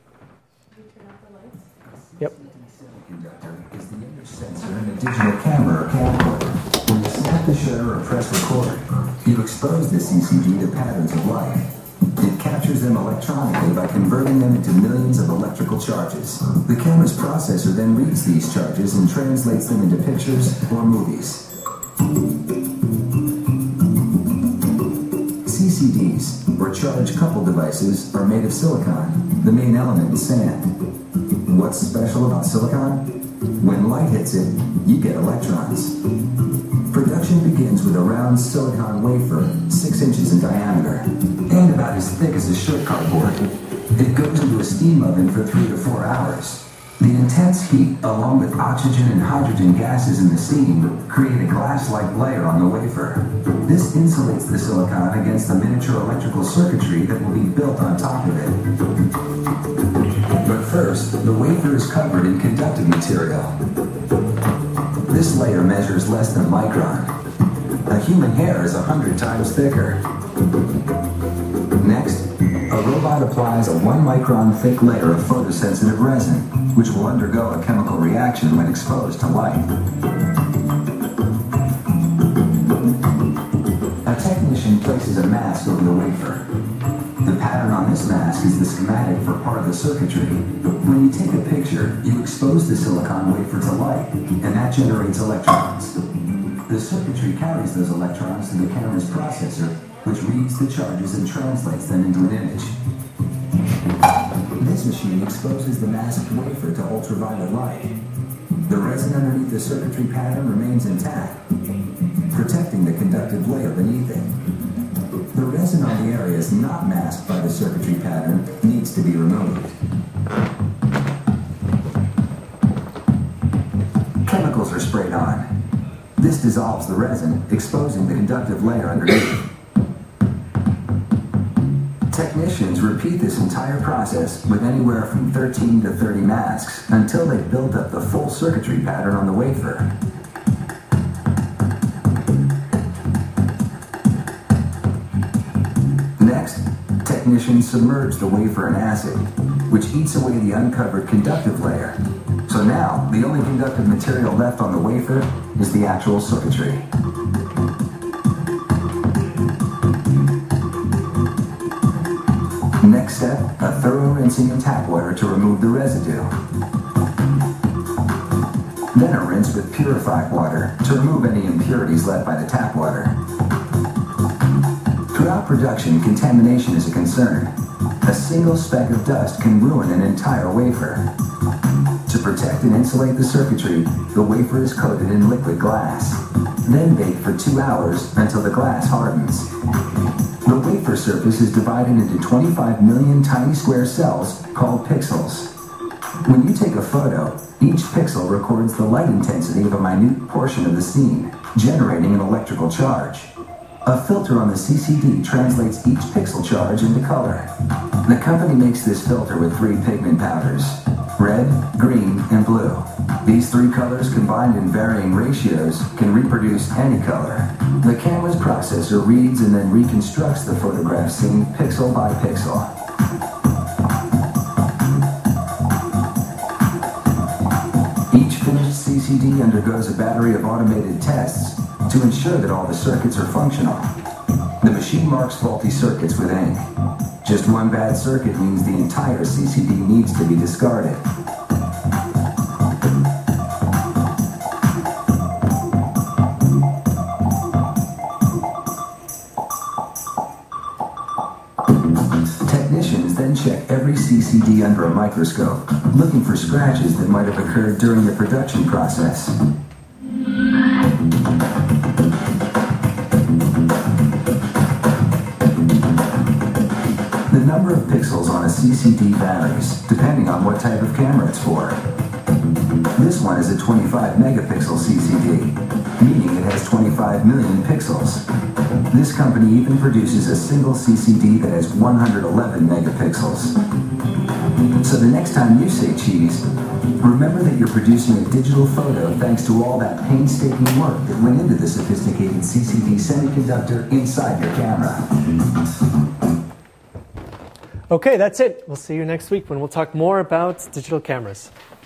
Yep. Semiconductor is the image sensor in a digital camera or camcorder. When you snap the shutter or press record, you expose the C C D to patterns of light. It captures them electronically by converting them into millions of electrical charges. The camera's processor then reads these charges and translates them into pictures or movies. C C Ds, or charge coupled devices, are made of silicon, the main element in sand. What's special about silicon? When light hits it, you get electrons. Production begins with a round silicon wafer, six inches in diameter, and about as thick as a shirt cardboard. It goes into a steam oven for three to four hours. The intense heat, along with oxygen and hydrogen gases in the steam, create a glass-like layer on the wafer. This insulates the silicon against the miniature electrical circuitry that will be built on top of it. But first, the wafer is covered in conductive material. This layer measures less than a micron. A human hair is a hundred times thicker. Next, a robot applies a one micron thick layer of photosensitive resin, which will undergo a chemical reaction when exposed to light. A technician places a mask over the wafer. The pattern on this mask is the schematic for part of the circuitry. When you take a picture, you expose the silicon wafer to light, and that generates electrons. The circuitry carries those electrons to the camera's processor, which reads the charges and translates them into an image. This machine exposes the masked wafer to ultraviolet light. The resin underneath the circuitry pattern remains intact, protecting the conductive layer beneath it. The resin on the areas not masked by the circuitry pattern needs to be removed. Chemicals are sprayed on. This dissolves the resin, exposing the conductive layer underneath. Technicians repeat this entire process with anywhere from thirteen to thirty masks until they've built up the full circuitry pattern on the wafer. Next, technicians submerge the wafer in acid, which eats away the uncovered conductive layer. So now, the only conductive material left on the wafer is the actual circuitry. Next step, a thorough rinsing of tap water to remove the residue. Then a rinse with purified water to remove any impurities left by the tap water. Throughout production, contamination is a concern. A single speck of dust can ruin an entire wafer. To protect and insulate the circuitry, the wafer is coated in liquid glass, then baked for two hours until the glass hardens. The wafer surface is divided into twenty-five million tiny square cells called pixels. When you take a photo, each pixel records the light intensity of a minute portion of the scene, generating an electrical charge. A filter on the C C D translates each pixel charge into color. The company makes this filter with three pigment powders: red, green, and blue. These three colors combined in varying ratios can reproduce any color. The camera's processor reads and then reconstructs the photograph scene pixel by pixel. Each finished C C D undergoes a battery of automated tests to ensure that all the circuits are functional. The machine marks faulty circuits with ink. Just one bad circuit means the entire C C D needs to be discarded. Technicians then check every C C D under a microscope, looking for scratches that might have occurred during the production process. The number of pixels on a C C D varies, depending on what type of camera it's for. This one is a twenty-five megapixel C C D, meaning it has twenty-five million pixels. This company even produces a single C C D that has one hundred eleven megapixels. So the next time you say cheese, remember that you're producing a digital photo thanks to all that painstaking work that went into the sophisticated C C D semiconductor inside your camera. Okay, that's it. We'll see you next week when we'll talk more about digital cameras.